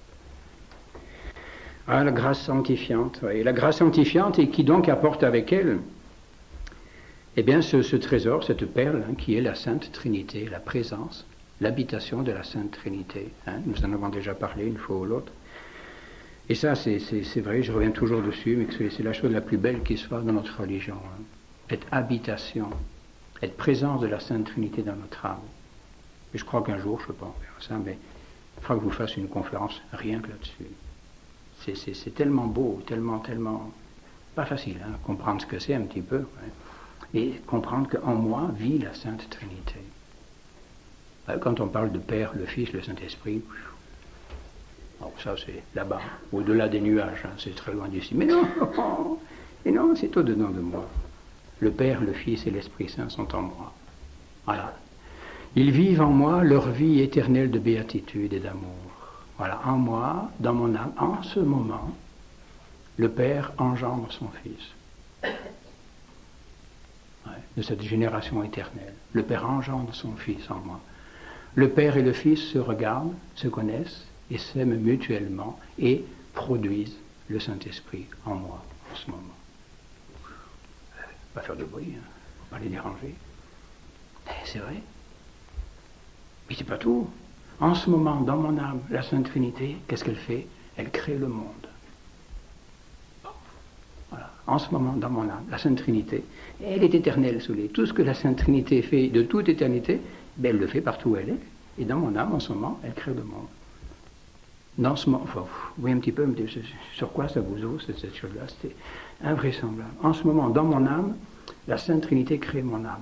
Ah, la grâce sanctifiante, oui. La grâce sanctifiante, et qui donc apporte avec elle, eh bien, ce, ce trésor, cette perle, hein, qui est la Sainte Trinité, la présence, l'habitation de la Sainte Trinité. Hein. Nous en avons déjà parlé une fois ou l'autre. Et ça, c'est, c'est, c'est vrai, je reviens toujours dessus, mais que c'est la chose la plus belle qui soit dans notre religion. Hein. Cette habitation, cette présence de la Sainte Trinité dans notre âme. Et je crois qu'un jour, je ne sais pas, on verra ça, mais il faudra que je vous fasse une conférence rien que là-dessus. C'est, c'est, c'est tellement beau, tellement, tellement... pas facile, hein, comprendre ce que c'est un petit peu. Ouais. Et comprendre qu'en moi vit la Sainte Trinité. Quand on parle de Père, le Fils, le Saint-Esprit, bon, ça c'est là-bas, au-delà des nuages, hein, c'est très loin d'ici. Mais non, et non, c'est au-dedans de moi. Le Père, le Fils et l'Esprit Saint sont en moi. Voilà. Ils vivent en moi leur vie éternelle de béatitude et d'amour. Voilà, en moi, dans mon âme, en ce moment, le Père engendre son Fils. De cette génération éternelle. Le Père engendre son Fils en moi. Le Père et le Fils se regardent, se connaissent et s'aiment mutuellement et produisent le Saint-Esprit en moi en ce moment. Pas faire de bruit, hein, faut pas les déranger. Mais c'est vrai. Mais c'est pas tout. En ce moment, dans mon âme, la Sainte Trinité, qu'est-ce qu'elle fait? Elle crée le monde. Voilà. En ce moment, dans mon âme, la Sainte Trinité, elle est éternelle, soleil. Tout ce que la Sainte Trinité fait de toute éternité, ben, elle le fait partout où elle est. Et dans mon âme, en ce moment, elle crée le monde. Dans ce moment, enfin, vous voyez un petit peu sur quoi ça vous ouvre, cette, cette chose-là, c'était invraisemblable. En ce moment, dans mon âme, la Sainte Trinité crée mon âme.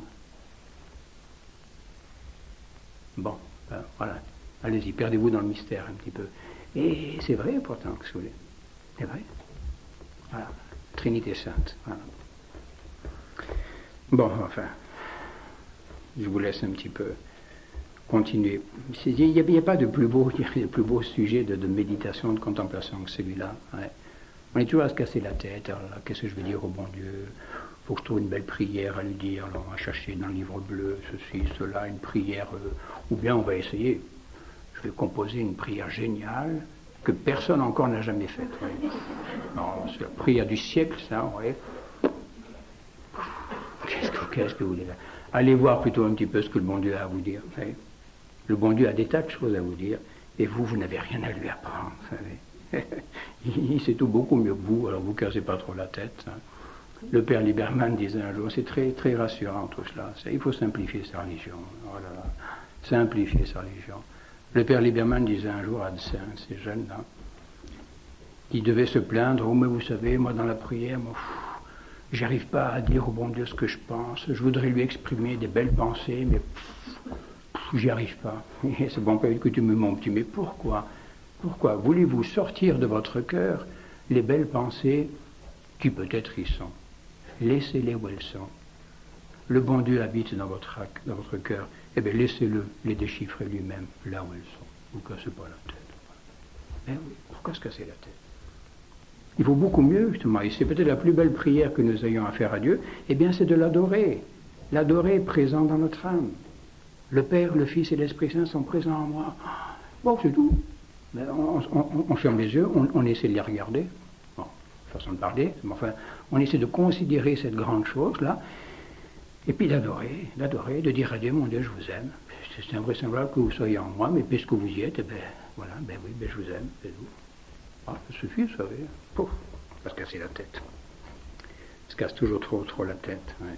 Bon, ben, voilà. Allez-y, perdez-vous dans le mystère un petit peu. Et c'est vrai, pourtant, que vous voulez. C'est vrai. Voilà. Trinité Sainte. Voilà. Bon, enfin, je vous laisse un petit peu continuer. Il n'y a, a pas de plus beau, de plus beau sujet de, de méditation, de contemplation que celui-là. Ouais. On est toujours à se casser la tête. Alors là, qu'est-ce que je vais dire au bon Dieu? Il faut que je trouve une belle prière à lui dire. Alors on va chercher dans le livre bleu, ceci, cela, une prière. Euh, ou bien on va essayer. Je vais composer une prière géniale que personne encore n'a jamais faite. Ouais. C'est la prière du siècle, ça, ouais. Qu'est-ce que, qu'est-ce que vous voulez là? Allez voir plutôt un petit peu ce que le bon Dieu a à vous dire. Vous savez. Le bon Dieu a des tas de choses à vous dire, et vous, vous n'avez rien à lui apprendre. Vous savez. Il sait tout beaucoup mieux que vous, alors vous ne cassez pas trop la tête. Hein. Le père Lieberman disait un jour, c'est très, très rassurant tout cela. C'est, il faut simplifier sa religion. Oh là là. Simplifier sa religion. Le père Lieberman disait un jour à ces jeunes-là, qui devaient se plaindre, oh mais vous savez, moi dans la prière, moi, pff, j'arrive pas à dire au bon Dieu ce que je pense, je voudrais lui exprimer des belles pensées, mais pff, pff, j'y arrive pas. Et c'est bon, écoutez-moi mon petit, mais pourquoi Pourquoi voulez-vous sortir de votre cœur les belles pensées qui peut-être y sont? Laissez-les où elles sont. Le bon Dieu habite dans votre, dans votre cœur. Eh bien, laissez-le les déchiffrer lui-même là où elles sont. Vous ne cassez pas la tête. Eh oui, pourquoi se casser la tête? Il vaut beaucoup mieux, justement, et c'est peut-être la plus belle prière que nous ayons à faire à Dieu, eh bien, c'est de l'adorer. L'adorer présent dans notre âme. Le Père, le Fils et l'Esprit Saint sont présents en moi. Bon, c'est tout. On, on, on ferme les yeux, on, on essaie de les regarder. Bon, façon de parler, mais enfin, on essaie de considérer cette grande chose-là, et puis d'adorer, d'adorer, de dire à Dieu, mon Dieu, je vous aime. C'est invraisemblable que vous soyez en moi, mais puisque vous y êtes, eh ben, voilà, ben oui, ben je vous aime, c'est tout. Ah, ça suffit, vous savez. Pouf, on va se casser la tête. On se casse toujours trop, trop la tête. Ouais.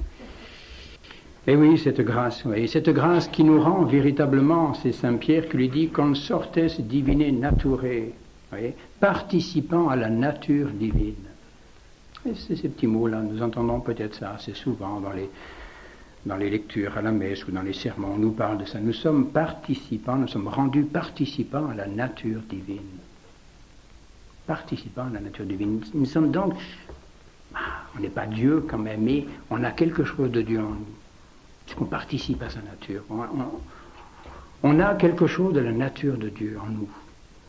Et oui, cette grâce, oui, cette grâce qui nous rend véritablement, c'est Saint Pierre qui lui dit, qu'on sortes divine nature, oui, participant à la nature divine. Et c'est ces petits mots-là, nous entendons peut-être ça assez souvent dans les, dans les lectures à la messe ou dans les sermons, on nous parle de ça. Nous sommes participants, nous sommes rendus participants à la nature divine. Participants à la nature divine. Nous sommes donc, ah, on n'est pas Dieu quand même, mais on a quelque chose de Dieu en nous. Qu'on participe à sa nature. On, on, on a quelque chose de la nature de Dieu en nous.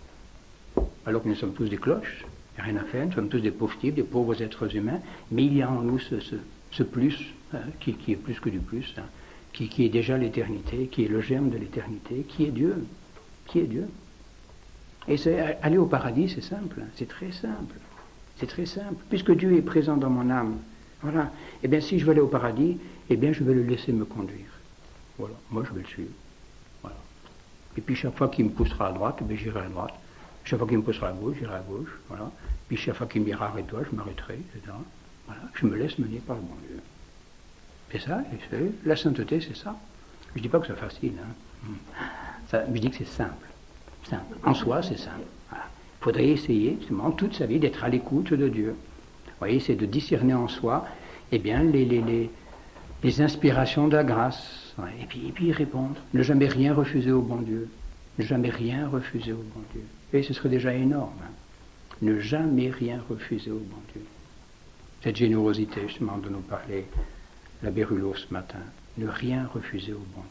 Alors que nous sommes tous des cloches, il n'y a rien à faire, nous sommes tous des pauvres types, des pauvres êtres humains, mais il y a en nous ce, ce, ce plus, hein, qui, qui est plus que du plus, hein, qui, qui est déjà l'éternité, qui est le germe de l'éternité, qui est Dieu. Qui est Dieu. Et c'est, aller au paradis, c'est simple, hein, c'est très simple. C'est très simple. Puisque Dieu est présent dans mon âme, voilà. Eh bien, si je veux aller au paradis, eh bien, je vais le laisser me conduire. Voilà. Moi, je vais le suivre. Voilà. Et puis, chaque fois qu'il me poussera à droite, eh bien, j'irai à droite. Chaque fois qu'il me poussera à gauche, j'irai à gauche. Voilà. Puis, chaque fois qu'il me dira arrête-toi, je m'arrêterai, et cetera. Voilà. Je me laisse mener par le bon Dieu. C'est ça, et c'est, la sainteté, c'est ça. Je ne dis pas que c'est facile. Hein. Ça, je dis que c'est simple. Simple. En soi, c'est simple. Voilà. Il faudrait essayer, justement, toute sa vie, d'être à l'écoute de Dieu. Vous voyez, c'est de discerner en soi, eh bien, les, les, les, les inspirations de la grâce, ouais, et puis, et puis y répondre. Ne jamais rien refuser au bon Dieu. Ne jamais rien refuser au bon Dieu. Et ce serait déjà énorme. Hein. Ne jamais rien refuser au bon Dieu. Cette générosité, justement, dont nous parlait l'abbé Rulot ce matin. Ne rien refuser au bon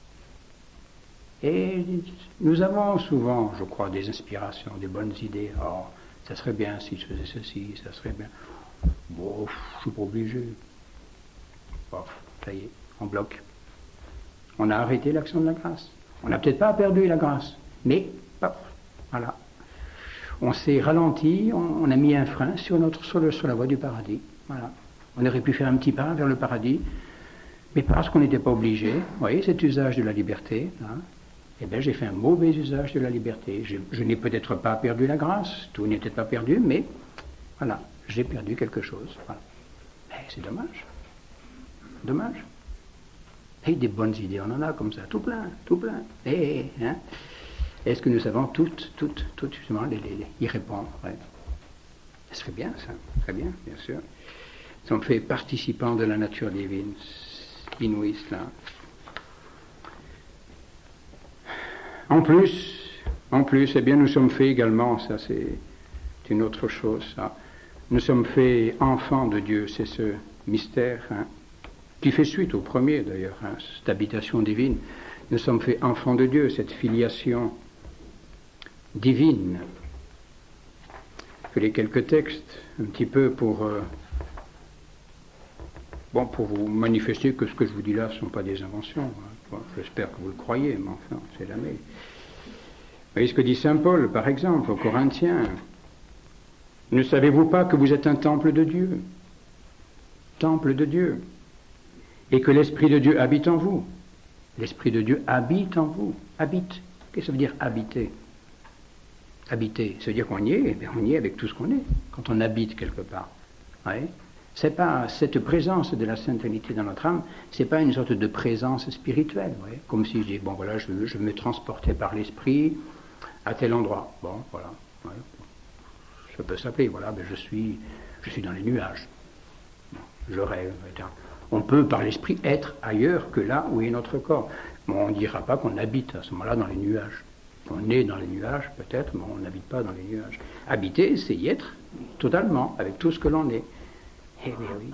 Dieu. Et nous avons souvent, je crois, des inspirations, des bonnes idées. Oh, ça serait bien si je faisais ceci, ça serait bien. Bon, je suis pas obligé. Bon, ça y est, on bloque. On a arrêté l'action de la grâce. On n'a peut-être pas perdu la grâce, mais, hop, voilà. On s'est ralenti, on, on a mis un frein sur, notre, sur, le, sur la voie du paradis. Voilà. On aurait pu faire un petit pas vers le paradis, mais parce qu'on n'était pas obligé, vous voyez, cet usage de la liberté, hein, eh bien, j'ai fait un mauvais usage de la liberté. Je, je n'ai peut-être pas perdu la grâce, tout n'est peut-être pas perdu, mais voilà, j'ai perdu quelque chose. Voilà. Mais c'est dommage. Dommage. Et des bonnes idées, on en a comme ça, tout plein, tout plein. Et, hein, est-ce que nous savons toutes, toutes, toutes, justement, les, les, les, y répondre, ouais. Ce serait bien, ça, très bien, bien sûr. Nous sommes faits participants de la nature divine. Inouï, cela. En plus, en plus, eh bien, nous sommes faits également, ça c'est une autre chose, ça. Nous sommes faits enfants de Dieu, c'est ce mystère, hein, qui fait suite au premier d'ailleurs, hein, cette habitation divine. Nous sommes faits enfants de Dieu, cette filiation divine. Je vais lire quelques textes, un petit peu pour, euh, bon, pour vous manifester que ce que je vous dis là ne sont pas des inventions. Hein. Bon, j'espère que vous le croyez, mais enfin, c'est jamais. Vous voyez ce que dit saint Paul, par exemple, aux Corinthiens. Ne savez-vous pas que vous êtes un temple de Dieu? Temple de Dieu. Et que l'Esprit de Dieu habite en vous. L'Esprit de Dieu habite en vous. Habite. Qu'est-ce que ça veut dire habiter? Habiter, ça veut dire qu'on y est, et on y est avec tout ce qu'on est, quand on habite quelque part. Ouais. C'est pas cette présence de la Sainte Trinité dans notre âme, c'est pas une sorte de présence spirituelle, ouais. Comme si je dis, bon voilà, je, je me transportais par l'esprit à tel endroit. Bon, voilà. Ouais. Ça peut s'appeler, voilà, ben je suis, je suis dans les nuages. Bon, je rêve, et cetera. On peut par l'esprit être ailleurs que là où est notre corps. Bon, on ne dira pas qu'on habite à ce moment-là dans les nuages. On est dans les nuages peut-être, mais on n'habite pas dans les nuages. Habiter, c'est y être totalement, avec tout ce que l'on est. Eh bien oui.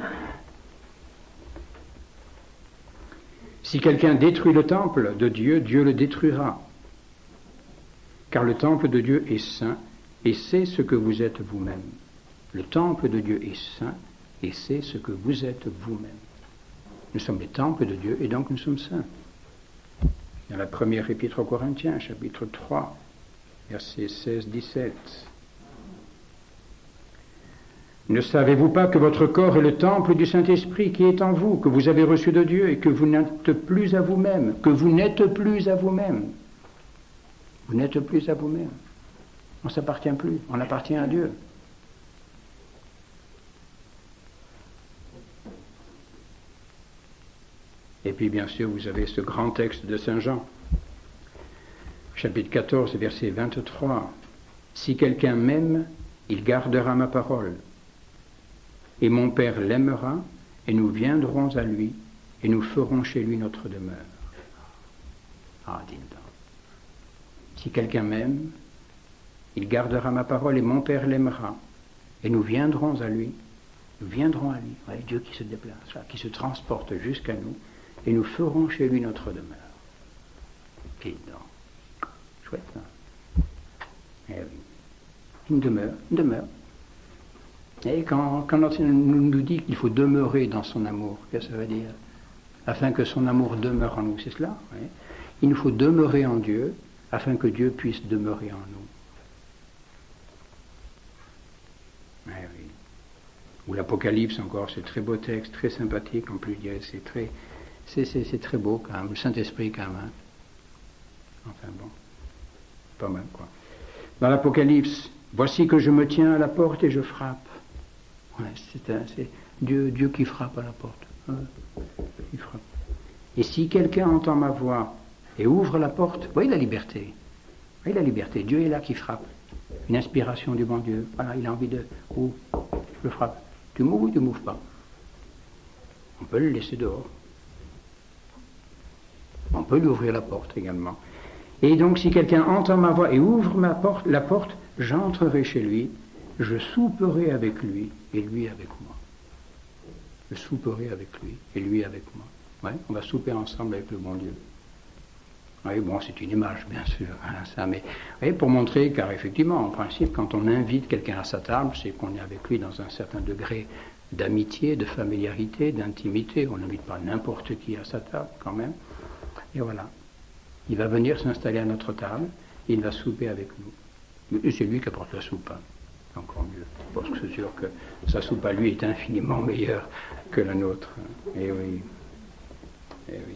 Si quelqu'un détruit le temple de Dieu, Dieu le détruira. Car le temple de Dieu est saint, et c'est ce que vous êtes vous-même. Le temple de Dieu est saint, et c'est ce que vous êtes vous-même. Nous sommes les temples de Dieu, et donc nous sommes saints. Dans la première épître aux Corinthiens, chapitre trois, versets seize à dix-sept. Ne savez-vous pas que votre corps est le temple du Saint-Esprit qui est en vous, que vous avez reçu de Dieu et que vous n'êtes plus à vous-même, que vous n'êtes plus à vous-même. Vous n'êtes plus à vous-même. On ne s'appartient plus, on appartient à Dieu. Et puis bien sûr, vous avez ce grand texte de Saint Jean, chapitre quatorze, verset vingt-trois. « Si quelqu'un m'aime, il gardera ma parole. Et mon Père l'aimera, et nous viendrons à lui, et nous ferons chez lui notre demeure. » Ah, dites-donc. Si quelqu'un m'aime, il gardera ma parole, et mon Père l'aimera, et nous viendrons à lui. Nous viendrons à lui. Ouais, Dieu qui se déplace, là, qui se transporte jusqu'à nous, et nous ferons chez lui notre demeure. Dites donc. Chouette, hein? Eh oui. Une demeure, une demeure. Et quand, quand notre Seigneur nous dit qu'il faut demeurer dans son amour, qu'est-ce que ça veut dire? Afin que son amour demeure en nous, c'est cela, oui. Il nous faut demeurer en Dieu, afin que Dieu puisse demeurer en nous. Eh oui. Ou l'Apocalypse encore, c'est très beau texte, très sympathique en plus, c'est très, c'est, c'est, c'est très beau quand même, le Saint-Esprit quand même. Hein. Enfin bon, pas mal quoi. Dans l'Apocalypse, voici que je me tiens à la porte et je frappe. Ouais, c'est, un, c'est Dieu, Dieu qui frappe à la porte. Ouais, il frappe. Et si quelqu'un entend ma voix et ouvre la porte, voyez la liberté. Voyez la liberté. Dieu est là qui frappe. Une inspiration du bon Dieu. Voilà, il a envie de... Oh, je frappe. Tu m'ouvres ou tu ne m'ouvres pas? On peut le laisser dehors. On peut lui ouvrir la porte également. Et donc, si quelqu'un entend ma voix et ouvre ma porte, la porte, j'entrerai chez lui, je souperai avec lui et lui avec moi. Je souperai avec lui et lui avec moi. Ouais, on va souper ensemble avec le bon Dieu. Oui, bon, c'est une image, bien sûr, hein, ça, mais oui, pour montrer, car effectivement, en principe, quand on invite quelqu'un à sa table, c'est qu'on est avec lui dans un certain degré d'amitié, de familiarité, d'intimité. On n'invite pas n'importe qui à sa table, quand même. Et voilà. Il va venir s'installer à notre table, il va souper avec nous. Et c'est lui qui apporte la soupe, hein. Encore mieux. Parce que c'est sûr que sa soupe à lui est infiniment meilleure que la nôtre. Et oui. Et oui.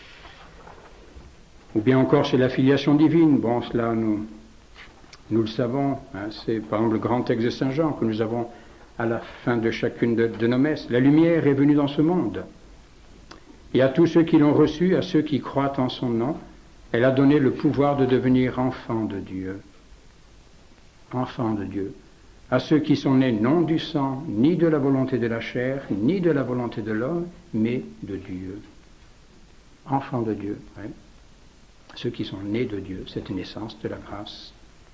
Ou bien encore, c'est la filiation divine. Bon, cela, nous, nous le savons. Hein, c'est par exemple le grand texte de Saint Jean que nous avons à la fin de chacune de, de nos messes. La lumière est venue dans ce monde. Et à tous ceux qui l'ont reçue, à ceux qui croient en son nom, elle a donné le pouvoir de devenir enfants de Dieu. Enfants de Dieu. À ceux qui sont nés non du sang, ni de la volonté de la chair, ni de la volonté de l'homme, mais de Dieu. Enfants de Dieu, oui. Ceux qui sont nés de Dieu, cette naissance de la grâce.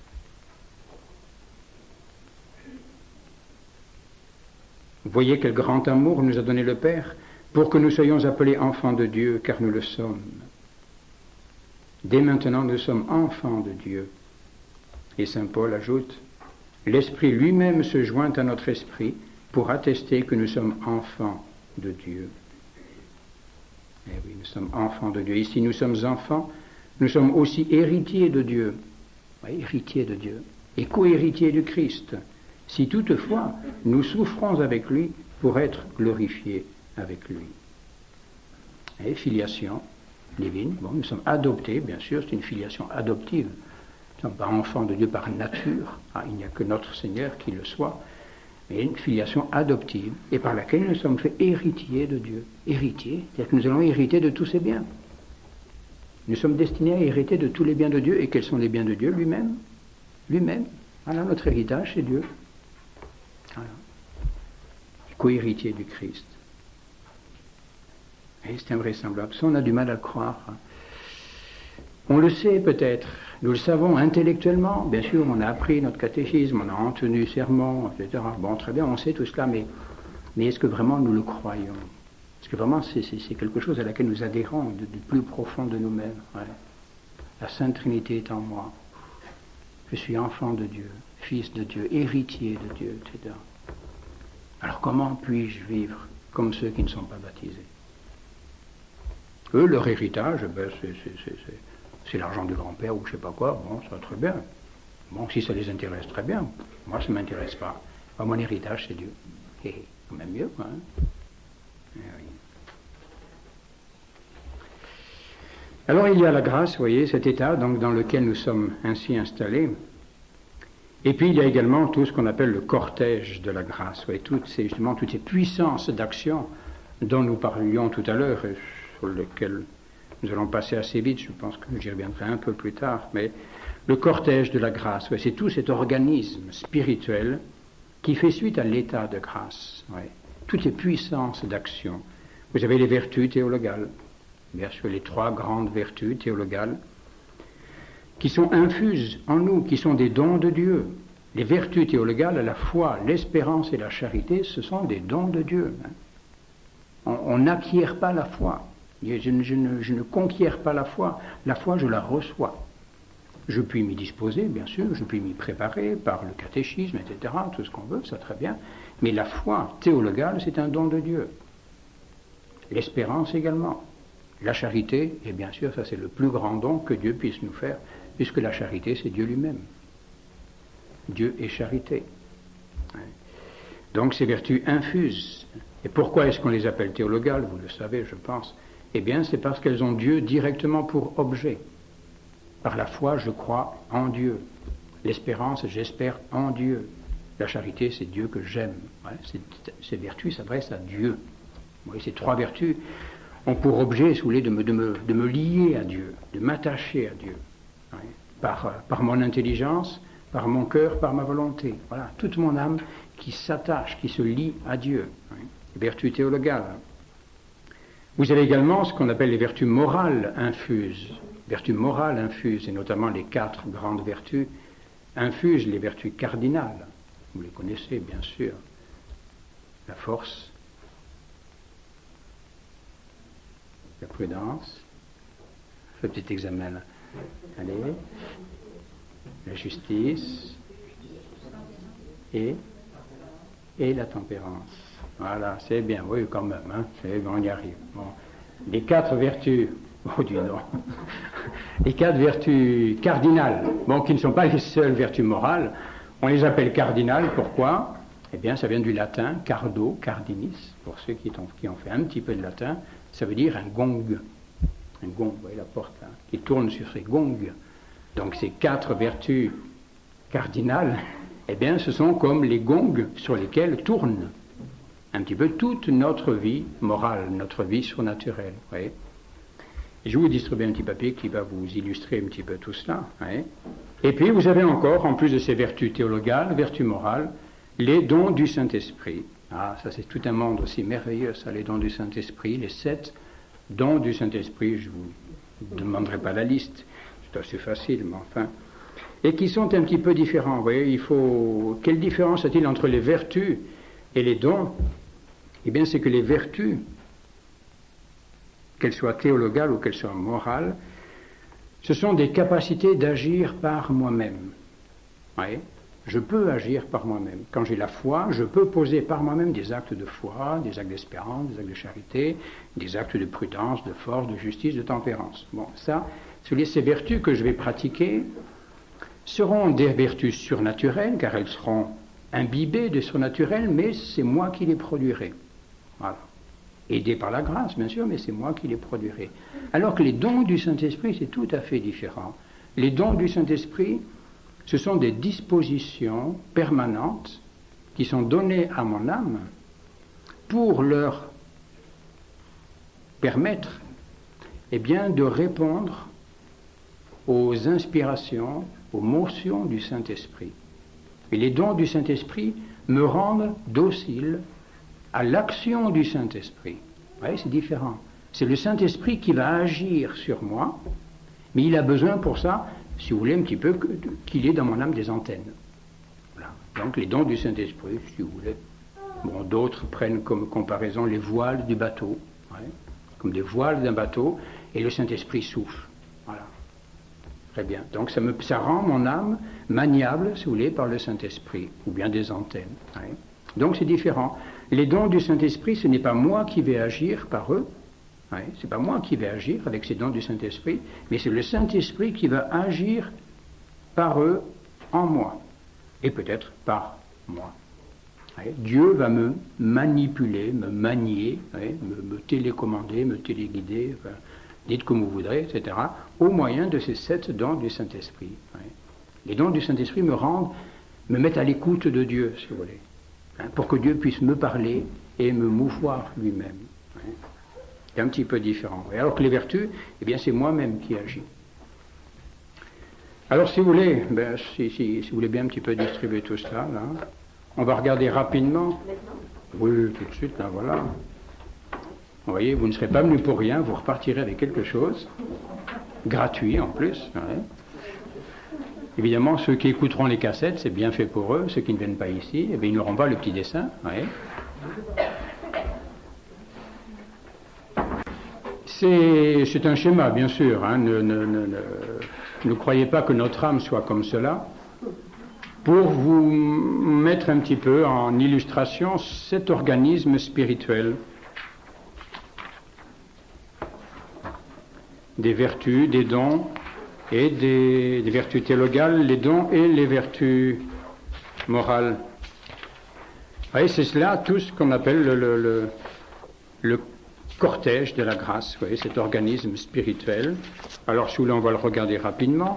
Vous voyez quel grand amour nous a donné le Père pour que nous soyons appelés enfants de Dieu, car nous le sommes. Dès maintenant, nous sommes enfants de Dieu. Et saint Paul ajoute, l'Esprit lui-même se joint à notre esprit pour attester que nous sommes enfants de Dieu. Eh oui, nous sommes enfants de Dieu. Et si nous sommes enfants, nous sommes aussi héritiers de Dieu. Oui, héritiers de Dieu. Et co-héritiers du Christ. Si toutefois, nous souffrons avec lui pour être glorifiés avec lui. Et filiation divine. Bon, nous sommes adoptés, bien sûr, c'est une filiation adoptive. Nous ne sommes pas enfants de Dieu par nature. Ah, il n'y a que notre Seigneur qui le soit. Mais une filiation adoptive, et par laquelle nous sommes faits héritiers de Dieu. Héritiers, c'est-à-dire que nous allons hériter de tous ses biens. Nous sommes destinés à hériter de tous les biens de Dieu. Et quels sont les biens de Dieu? Lui-même. Lui-même. Voilà, notre héritage, c'est Dieu. Voilà. Co-héritier du Christ. Et c'est invraisemblable. Ça, on a du mal à le croire. On le sait peut-être. Nous le savons intellectuellement. Bien sûr, on a appris notre catéchisme, on a entendu sermon, et cetera. Bon, très bien, on sait tout cela, mais, mais est-ce que vraiment nous le croyons? Est-ce que vraiment c'est, c'est, c'est quelque chose à laquelle nous adhérons du plus profond de nous-mêmes? Ouais. La Sainte Trinité est en moi. Je suis enfant de Dieu, fils de Dieu, héritier de Dieu, et cetera. Alors comment puis-je vivre comme ceux qui ne sont pas baptisés? Eux, leur héritage, ben, c'est, c'est, c'est, c'est, c'est l'argent du grand-père ou je ne sais pas quoi. Bon, ça va très bien. Bon, si ça les intéresse, très bien. Moi, ça ne m'intéresse pas. Enfin, mon héritage, c'est Dieu. Et quand même mieux, quoi. Hein. Et oui. Alors, il y a la grâce, vous voyez, cet état donc, dans lequel nous sommes ainsi installés. Et puis il y a également tout ce qu'on appelle le cortège de la grâce, ouais, toutes ces, justement toutes ces puissances d'action dont nous parlions tout à l'heure et sur lesquelles nous allons passer assez vite, je pense que j'y reviendrai un peu plus tard, mais le cortège de la grâce, ouais, c'est tout cet organisme spirituel qui fait suite à l'état de grâce, ouais, toutes ces puissances d'action. Vous avez les vertus théologales, bien sûr les trois grandes vertus théologales, qui sont infuses en nous, qui sont des dons de Dieu. Les vertus théologales, la foi, l'espérance et la charité, ce sont des dons de Dieu. On n'acquiert pas la foi. Je ne, je, ne, je ne conquiers pas la foi. La foi, je la reçois. Je puis m'y disposer, bien sûr, je puis m'y préparer par le catéchisme, et cetera, tout ce qu'on veut, ça très bien. Mais la foi théologale, c'est un don de Dieu. L'espérance également. La charité, et bien sûr, ça c'est le plus grand don que Dieu puisse nous faire, puisque la charité, c'est Dieu lui-même. Dieu est charité. Donc ces vertus infuses. Et pourquoi est-ce qu'on les appelle théologales? Vous le savez, je pense. Eh bien, c'est parce qu'elles ont Dieu directement pour objet. Par la foi, je crois en Dieu. L'espérance, j'espère en Dieu. La charité, c'est Dieu que j'aime. Ouais, ces vertus s'adressent à Dieu. Oui, ces trois vertus ont pour objet, si vous voulez, de me, de me, de me lier à Dieu, de m'attacher à Dieu. Ouais, par, par mon intelligence, par mon cœur, par ma volonté. Voilà, toute mon âme qui s'attache, qui se lie à Dieu. Ouais, vertus théologales. Vous avez également ce qu'on appelle les vertus morales infuses. Vertus morales infuses, et notamment les quatre grandes vertus infusent les vertus cardinales. Vous les connaissez, bien sûr. La force, la prudence, ce petit examen là. Allez, la justice et, et la tempérance. Voilà, c'est bien, oui, quand même, hein, c'est bon, on y arrive. Bon. Les quatre vertus, oh dis non, les quatre vertus cardinales, bon, qui ne sont pas les seules vertus morales, on les appelle cardinales, pourquoi? Eh bien, ça vient du latin, cardo, cardinis, pour ceux qui ont, qui ont fait un petit peu de latin, ça veut dire un gong. Un gong, vous voyez la porte là, qui tourne sur ses gongs. Donc ces quatre vertus cardinales, eh bien, ce sont comme les gongs sur lesquels tourne un petit peu toute notre vie morale, notre vie surnaturelle. Vous voyez. Et je vais vous distribuer un petit papier qui va vous illustrer un petit peu tout cela. Vous voyez. Et puis vous avez encore, en plus de ces vertus théologales, vertus morales, les dons du Saint-Esprit. Ah, ça c'est tout un monde aussi merveilleux, ça, les dons du Saint-Esprit, les sept dons du Saint-Esprit, je ne vous demanderai pas la liste, c'est assez facile, mais enfin, et qui sont un petit peu différents. Vous voyez, il faut... Quelle différence y a-t-il entre les vertus et les dons? Eh bien, c'est que les vertus, qu'elles soient théologales ou qu'elles soient morales, ce sont des capacités d'agir par moi-même. Vous voyez, je peux agir par moi-même. Quand j'ai la foi, je peux poser par moi-même des actes de foi, des actes d'espérance, des actes de charité, des actes de prudence, de force, de justice, de tempérance. Bon, ça, ces vertus que je vais pratiquer seront des vertus surnaturelles, car elles seront imbibées de surnaturel, mais c'est moi qui les produirai. Voilà. Aidé par la grâce, bien sûr, mais c'est moi qui les produirai. Alors que les dons du Saint-Esprit, c'est tout à fait différent. Les dons du Saint-Esprit, ce sont des dispositions permanentes qui sont données à mon âme pour leur permettre, eh bien, de répondre aux inspirations, aux motions du Saint-Esprit. Et les dons du Saint-Esprit me rendent docile à l'action du Saint-Esprit. Vous voyez, c'est différent. C'est le Saint-Esprit qui va agir sur moi, mais il a besoin pour ça, si vous voulez, un petit peu, qu'il ait dans mon âme des antennes. Voilà. Donc les dons du Saint-Esprit, si vous voulez. Bon, d'autres prennent comme comparaison les voiles du bateau, ouais, comme des voiles d'un bateau, et le Saint-Esprit souffle. Voilà. Très bien. Donc ça, me, ça rend mon âme maniable, si vous voulez, par le Saint-Esprit, ou bien des antennes. Ouais. Donc c'est différent. Les dons du Saint-Esprit, ce n'est pas moi qui vais agir par eux, ouais, c'est pas moi qui vais agir avec ces dons du Saint-Esprit, mais c'est le Saint-Esprit qui va agir par eux, en moi, et peut-être par moi. Ouais, Dieu va me manipuler, me manier, ouais, me, me télécommander, me téléguider, enfin, dites comme vous voudrez, et cetera, au moyen de ces sept dons du Saint-Esprit. Ouais. Les dons du Saint-Esprit me rendent me mettre à l'écoute de Dieu, si vous voulez, hein, pour que Dieu puisse me parler et me mouvoir lui-même. Hein. C'est un petit peu différent. Et alors que les vertus, eh bien c'est moi-même qui agis. Alors si vous voulez, ben, si, si, si vous voulez bien un petit peu distribuer tout cela, là, on va regarder rapidement. Oui, tout de suite, là, voilà. Vous voyez, vous ne serez pas venu pour rien, vous repartirez avec quelque chose, gratuit en plus. Ouais. Évidemment, ceux qui écouteront les cassettes, c'est bien fait pour eux. Ceux qui ne viennent pas ici, eh bien, ils n'auront pas le petit dessin. Ouais. C'est, c'est un schéma, bien sûr. Hein. Ne, ne, ne, ne, ne croyez pas que notre âme soit comme cela. Pour vous mettre un petit peu en illustration cet organisme spirituel. Des vertus, des dons, et des, des vertus théologales, les dons et les vertus morales. Vous voyez, c'est cela, tout ce qu'on appelle le, le, le, le cortège de la grâce, vous voyez, cet organisme spirituel. Alors, si vous voulez, on va le regarder rapidement.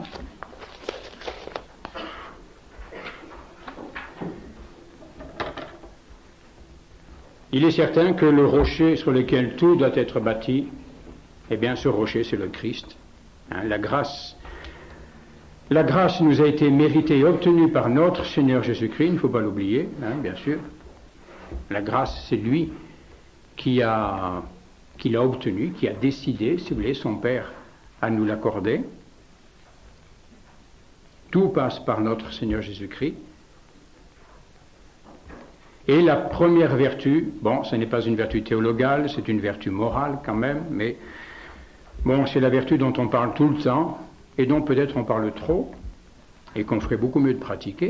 Il est certain que le rocher sur lequel tout doit être bâti, eh bien, ce rocher, c'est le Christ. Hein, la grâce. La grâce nous a été méritée et obtenue par notre Seigneur Jésus-Christ, il ne faut pas l'oublier, hein, bien sûr. La grâce, c'est lui qui a, qui l'a obtenue, qui a décidé, si vous voulez, son Père à nous l'accorder. Tout passe par notre Seigneur Jésus-Christ. Et la première vertu, bon, ce n'est pas une vertu théologale, c'est une vertu morale quand même, mais bon, c'est la vertu dont on parle tout le temps, et dont peut-être on parle trop, et qu'on ferait beaucoup mieux de pratiquer.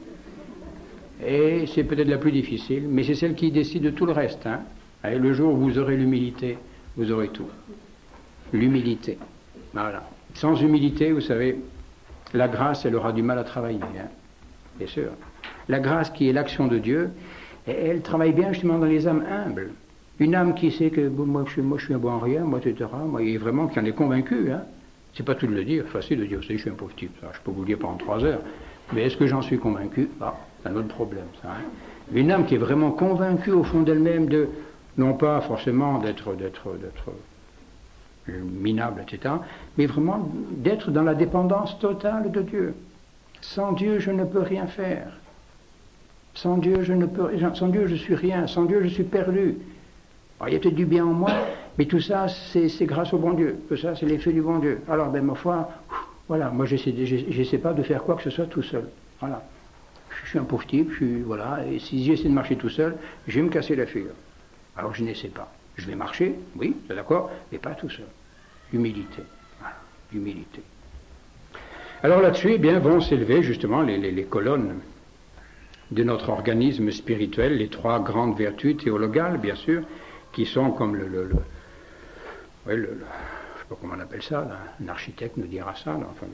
Et c'est peut-être la plus difficile, mais c'est celle qui décide de tout le reste. Hein. Et le jour où vous aurez l'humilité, vous aurez tout. L'humilité. Voilà. Sans humilité, vous savez, la grâce, elle aura du mal à travailler. Hein. Bien sûr. La grâce qui est l'action de Dieu, elle travaille bien justement dans les âmes humbles. Une âme qui sait que bon, moi, je suis, moi je suis un bon en rien, moi et cetera, moi, il est vraiment qui en est convaincu. Hein. C'est pas tout de le dire, facile de dire, je suis un pauvre type, ça, je peux vous le dire pendant trois heures. Mais est-ce que j'en suis convaincu? Ah, c'est un autre problème, ça. Hein. Une âme qui est vraiment convaincue au fond d'elle-même de, non pas forcément d'être, d'être, d'être minable, et cetera, mais vraiment d'être dans la dépendance totale de Dieu. Sans Dieu, je ne peux rien faire. Sans Dieu, je ne peux, sans Dieu, je suis rien. Sans Dieu, je suis perdu. Alors, il y a peut-être du bien en moi, mais tout ça, c'est, c'est grâce au bon Dieu. Tout ça, c'est l'effet du bon Dieu. Alors, ben, ma foi, voilà, moi, j'essaie, j'essaie pas de faire quoi que ce soit tout seul. Voilà. Je suis un pauvre type, je suis, voilà, et si j'essaie de marcher tout seul, je vais me casser la figure. Alors, je n'essaie pas. Je vais marcher, oui, c'est d'accord, mais pas tout seul. L'humilité. Voilà, l'humilité. Alors là-dessus, eh bien, vont s'élever justement les, les, les colonnes de notre organisme spirituel, les trois grandes vertus théologales, bien sûr, qui sont comme le, le, le, ouais, le, le je sais pas comment on appelle ça, là, un architecte nous dira ça, là, enfin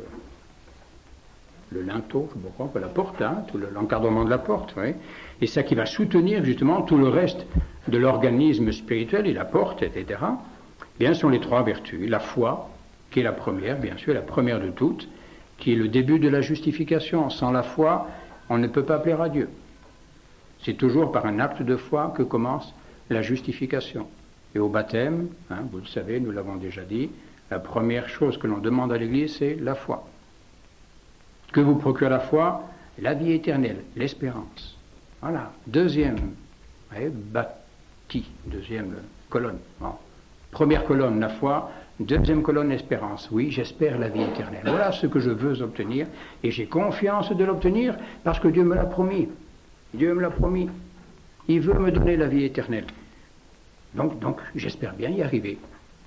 le, le linteau, je sais pas, la porte, hein, tout le, l'encadrement de la porte, ouais, et ça qui va soutenir justement tout le reste de l'organisme spirituel, et la porte, et cetera, bien sont les trois vertus. La foi, qui est la première, bien sûr, la première de toutes, qui est le début de la justification. Sans la foi, on ne peut pas plaire à Dieu. C'est toujours par un acte de foi que commence la justification. Et au baptême, hein, vous le savez, nous l'avons déjà dit, la première chose que l'on demande à l'Église, c'est la foi. Que vous procure la foi? La vie éternelle, l'espérance. Voilà. Deuxième, voyez, bâti, deuxième colonne. Bon. Première colonne, la foi. Deuxième colonne, l'espérance. Oui, j'espère la vie éternelle. Voilà ce que je veux obtenir, et j'ai confiance de l'obtenir parce que Dieu me l'a promis. Dieu me l'a promis. Il veut me donner la vie éternelle. Donc, donc j'espère bien y arriver.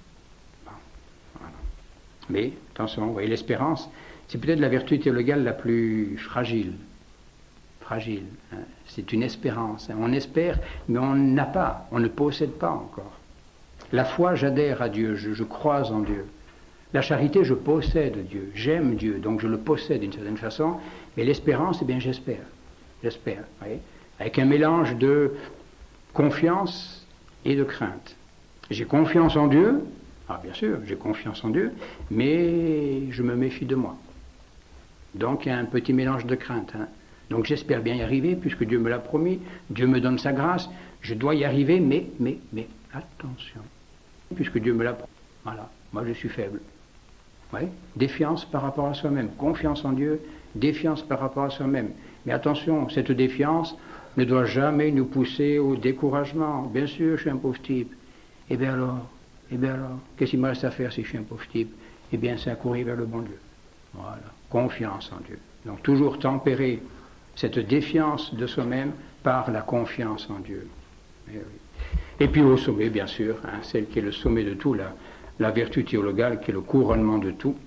Voilà. Mais, attention, vous voyez, l'espérance, c'est peut-être la vertu théologale la plus fragile. Fragile. Hein. C'est une espérance. Hein. On espère, mais on n'a pas, on ne possède pas encore. La foi, j'adhère à Dieu, je, je crois en Dieu. La charité, je possède Dieu, j'aime Dieu, donc je le possède d'une certaine façon. Mais l'espérance, eh bien, j'espère. J'espère, vous voyez, avec un mélange de confiance et de crainte. J'ai confiance en Dieu, ah bien sûr, j'ai confiance en Dieu, mais je me méfie de moi. Donc il y a un petit mélange de crainte. Hein. Donc j'espère bien y arriver, puisque Dieu me l'a promis, Dieu me donne sa grâce, je dois y arriver, mais, mais, mais, attention, puisque Dieu me l'a promis, voilà, moi je suis faible. Oui, défiance par rapport à soi-même, confiance en Dieu, défiance par rapport à soi-même. Mais attention, cette défiance ne doit jamais nous pousser au découragement. Bien sûr, je suis un pauvre type. Eh bien alors, eh bien alors, qu'est-ce qu'il me reste à faire si je suis un pauvre type? Eh bien, c'est à courir vers le bon Dieu. Voilà, confiance en Dieu. Donc toujours tempérer cette défiance de soi-même par la confiance en Dieu. Et, oui. Et puis au sommet, bien sûr, hein, celle qui est le sommet de tout, la, la vertu théologale, qui est le couronnement de tout,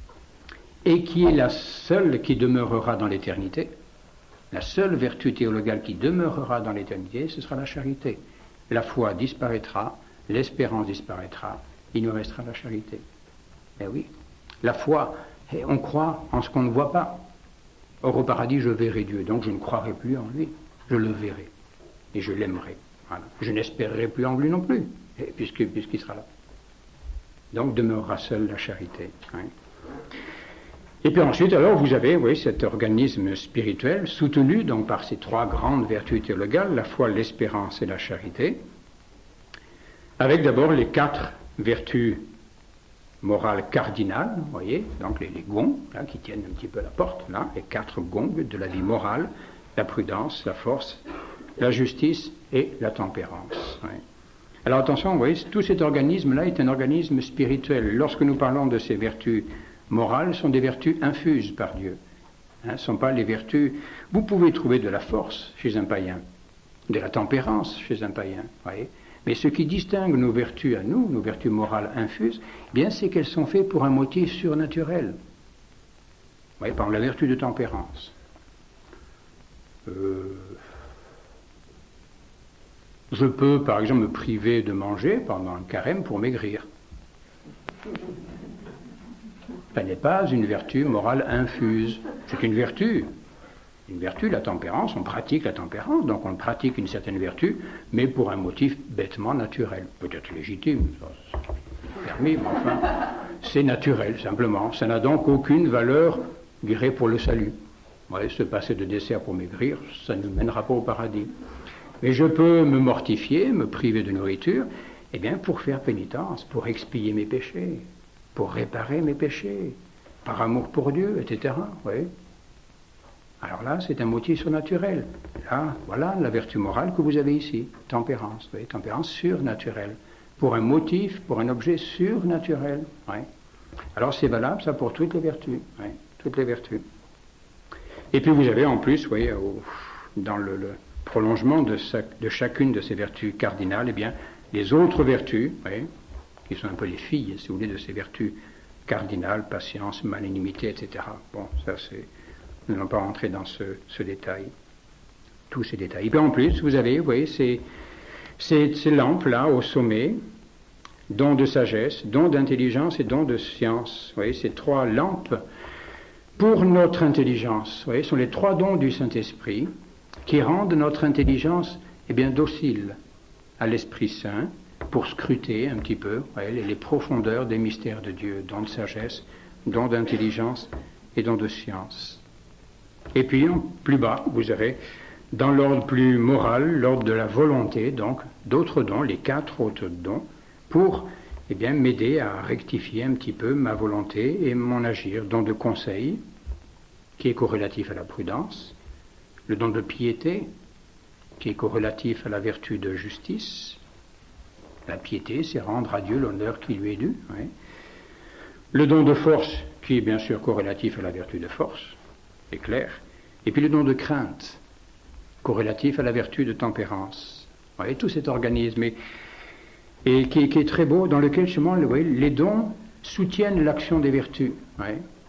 et qui est la seule qui demeurera dans l'éternité. La seule vertu théologale qui demeurera dans l'éternité, ce sera la charité. La foi disparaîtra, l'espérance disparaîtra, il nous restera la charité. Eh oui, la foi, on croit en ce qu'on ne voit pas. Or au paradis, je verrai Dieu, donc je ne croirai plus en lui, je le verrai, et je l'aimerai. Voilà. Je n'espérerai plus en lui non plus, puisque, puisqu'il sera là. Donc demeurera seule la charité. Hein. Et puis ensuite, alors, vous avez, oui, cet organisme spirituel soutenu donc par ces trois grandes vertus théologales, la foi, l'espérance et la charité, avec d'abord les quatre vertus morales cardinales, vous voyez, donc les, les gonds, là, qui tiennent un petit peu la porte, là, les quatre gonds de la vie morale, la prudence, la force, la justice et la tempérance. Oui. Alors attention, vous voyez, tout cet organisme-là est un organisme spirituel. Lorsque nous parlons de ces vertus morales, ce sont des vertus infuses par Dieu. Hein, ce ne sont pas les vertus... Vous pouvez trouver de la force chez un païen, de la tempérance chez un païen, voyez. Mais ce qui distingue nos vertus à nous, nos vertus morales infuses, eh bien c'est qu'elles sont faites pour un motif surnaturel. Vous voyez, par exemple, la vertu de tempérance. Euh... Je peux, par exemple, me priver de manger pendant un carême pour maigrir. Ça n'est pas une vertu morale infuse. C'est une vertu. Une vertu, la tempérance, on pratique la tempérance, donc on pratique une certaine vertu, mais pour un motif bêtement naturel. Peut-être légitime, ça, c'est permis, mais enfin, c'est naturel, simplement. Ça n'a donc aucune valeur, je dirais, pour le salut. Ouais, se passer de dessert pour maigrir, ça ne mènera pas au paradis. Mais je peux me mortifier, me priver de nourriture, eh bien pour faire pénitence, pour expier mes péchés, pour réparer mes péchés, par amour pour Dieu, et cetera. Oui. Alors là, c'est un motif surnaturel. Là, voilà la vertu morale que vous avez ici, tempérance, oui, tempérance surnaturelle, pour un motif, pour un objet surnaturel. Oui. Alors c'est valable, ça, pour toutes les vertus, oui, toutes les vertus. Et puis vous avez en plus, vous voyez, au, dans le... le prolongement de, sa, de chacune de ces vertus cardinales, eh bien, les autres vertus, oui, qui sont un peu les filles, si vous voulez, de ces vertus cardinales, patience, magnanimité, et cetera. Bon, ça c'est... Nous n'allons pas rentrer dans ce, ce détail, tous ces détails. Et puis en plus, vous avez, vous voyez, ces, ces, ces lampes-là au sommet, don de sagesse, don d'intelligence et don de science. Vous voyez, ces trois lampes pour notre intelligence, vous voyez, sont les trois dons du Saint-Esprit, qui rendent notre intelligence eh bien, docile à l'Esprit Saint pour scruter un petit peu ouais, les, les profondeurs des mystères de Dieu, don de sagesse, don d'intelligence et don de science. Et puis, en plus bas, vous avez, dans l'ordre plus moral, l'ordre de la volonté, donc, d'autres dons, les quatre autres dons, pour eh bien, m'aider à rectifier un petit peu ma volonté et mon agir. Don de conseil, qui est corrélatif à la prudence, le don de piété, qui est corrélatif à la vertu de justice. La piété, c'est rendre à Dieu l'honneur qui lui est dû. Oui. Le don de force, qui est bien sûr corrélatif à la vertu de force, c'est clair. Et puis le don de crainte, corrélatif à la vertu de tempérance. Vous voyez, tout cet organisme, et, et qui, qui est très beau, dans lequel justement, vous voyez, les dons soutiennent l'action des vertus. Oui.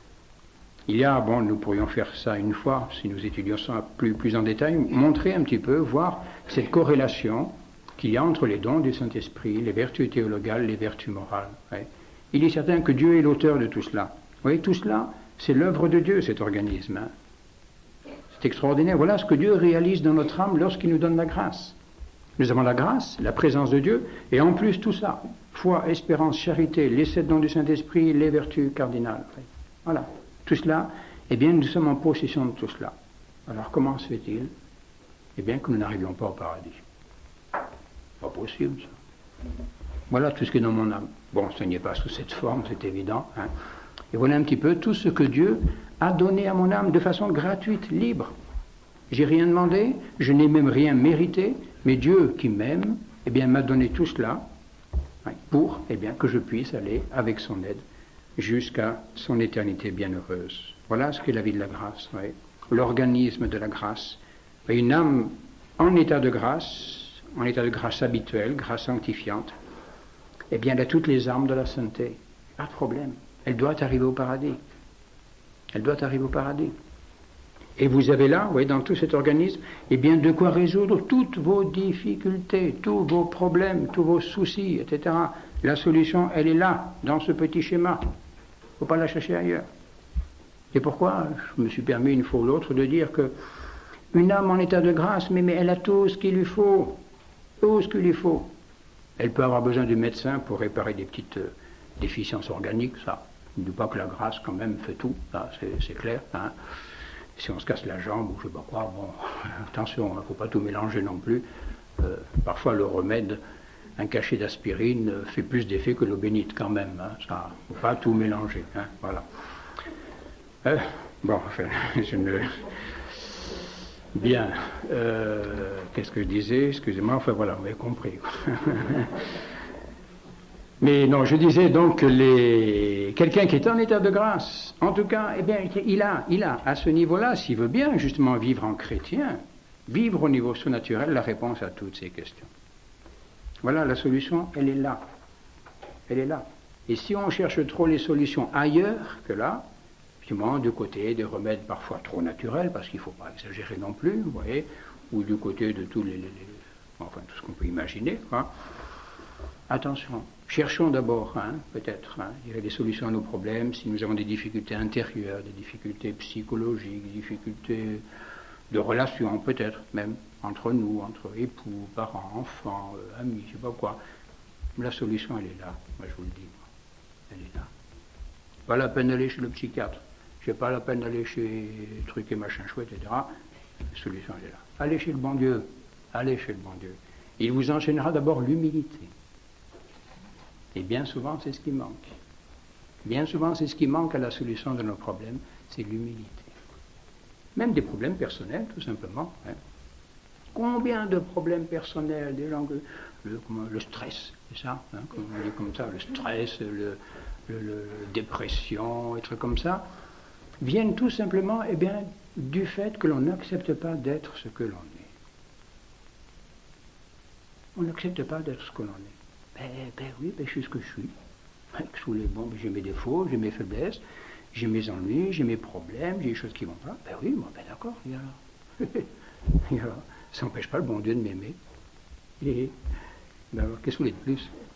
Il y a, bon, nous pourrions faire ça une fois, si nous étudions ça plus, plus en détail, montrer un petit peu, voir cette corrélation qu'il y a entre les dons du Saint-Esprit, les vertus théologales, les vertus morales. Ouais. Il est certain que Dieu est l'auteur de tout cela. Vous voyez, tout cela, c'est l'œuvre de Dieu, cet organisme. Hein. C'est extraordinaire. Voilà ce que Dieu réalise dans notre âme lorsqu'il nous donne la grâce. Nous avons la grâce, la présence de Dieu, et en plus tout ça, foi, espérance, charité, les sept dons du Saint-Esprit, les vertus cardinales. Ouais. Voilà. Tout cela, eh bien, nous sommes en possession de tout cela. Alors comment se fait-il? Eh bien que nous n'arrivions pas au paradis. Pas possible, ça. Voilà tout ce qui est dans mon âme. Bon, ce n'est pas sous cette forme, c'est évident. Hein. Et voilà un petit peu tout ce que Dieu a donné à mon âme de façon gratuite, libre. J'ai rien demandé, je n'ai même rien mérité, mais Dieu qui m'aime, eh bien, m'a donné tout cela hein, pour eh bien, que je puisse aller, avec son aide, jusqu'à son éternité bienheureuse. Voilà ce qu'est la vie de la grâce, oui. L'organisme de la grâce. Une âme en état de grâce, en état de grâce habituelle, grâce sanctifiante, eh bien, elle a toutes les armes de la sainteté. Pas de problème. Elle doit arriver au paradis. Elle doit arriver au paradis. Et vous avez là, vous voyez, dans tout cet organisme, eh bien, de quoi résoudre toutes vos difficultés, tous vos problèmes, tous vos soucis, et cetera. La solution, elle est là, dans ce petit schéma. Il ne faut pas la chercher ailleurs. C'est pourquoi je me suis permis une fois ou l'autre de dire que une âme en état de grâce, mais, mais elle a tout ce qu'il lui faut. Tout ce qu'il lui faut. Elle peut avoir besoin du médecin pour réparer des petites euh, déficiences organiques, ça. Je ne dis pas que la grâce, quand même, fait tout, ça, c'est clair. Hein. Si on se casse la jambe ou je ne sais pas quoi, bon, attention, il ne faut pas tout mélanger non plus. Euh, parfois, le remède, un cachet d'aspirine, euh, fait plus d'effet que l'eau bénite, quand même. Hein. Ça, il ne faut pas tout mélanger, hein, voilà. Euh, bon, enfin, je ne... Bien, euh, qu'est-ce que je disais? Excusez-moi, enfin voilà, vous avez compris. Mais non, je disais donc que les... quelqu'un qui est en état de grâce, en tout cas, eh bien, il a, il a, à ce niveau-là, s'il veut bien justement vivre en chrétien, vivre au niveau surnaturel, la réponse à toutes ces questions. Voilà, la solution, elle est là. Elle est là. Et si on cherche trop les solutions ailleurs que là, effectivement, du côté des remèdes parfois trop naturels, parce qu'il ne faut pas exagérer non plus, vous voyez, ou du côté de tous les, les, les enfin tout ce qu'on peut imaginer, quoi. Attention, cherchons d'abord, hein, peut-être, hein, il y a des solutions à nos problèmes, si nous avons des difficultés intérieures, des difficultés psychologiques, des difficultés de relations, peut-être, même, entre nous, entre époux, parents, enfants, euh, amis, je ne sais pas quoi. La solution, elle est là, moi je vous le dis, elle est là. Pas la peine d'aller chez le psychiatre. J'ai pas la peine d'aller chez trucs et machin chouette, et cetera. La solution, elle est là. Allez chez le bon Dieu. Allez chez le bon Dieu. Il vous enseignera d'abord l'humilité. Et bien souvent, c'est ce qui manque. Bien souvent, c'est ce qui manque à la solution de nos problèmes, c'est l'humilité. Même des problèmes personnels, tout simplement. Hein. Combien de problèmes personnels, des gens que le, comment, le stress, c'est ça, hein, comme on dit comme ça, le stress, le, le, le dépression, et trucs comme ça, viennent tout simplement eh bien, du fait que l'on n'accepte pas d'être ce que l'on est. On n'accepte pas d'être ce que l'on est. Ben, ben oui, ben, je suis ce que je suis. Sous les bombes, j'ai mes défauts, j'ai mes faiblesses, j'ai mes ennuis, j'ai mes problèmes, j'ai des choses qui ne vont pas. Ben oui, bon, ben d'accord, et alors, et alors ça n'empêche pas le bon Dieu de m'aimer. Et ben alors, qu'est-ce que vous voulez de plus?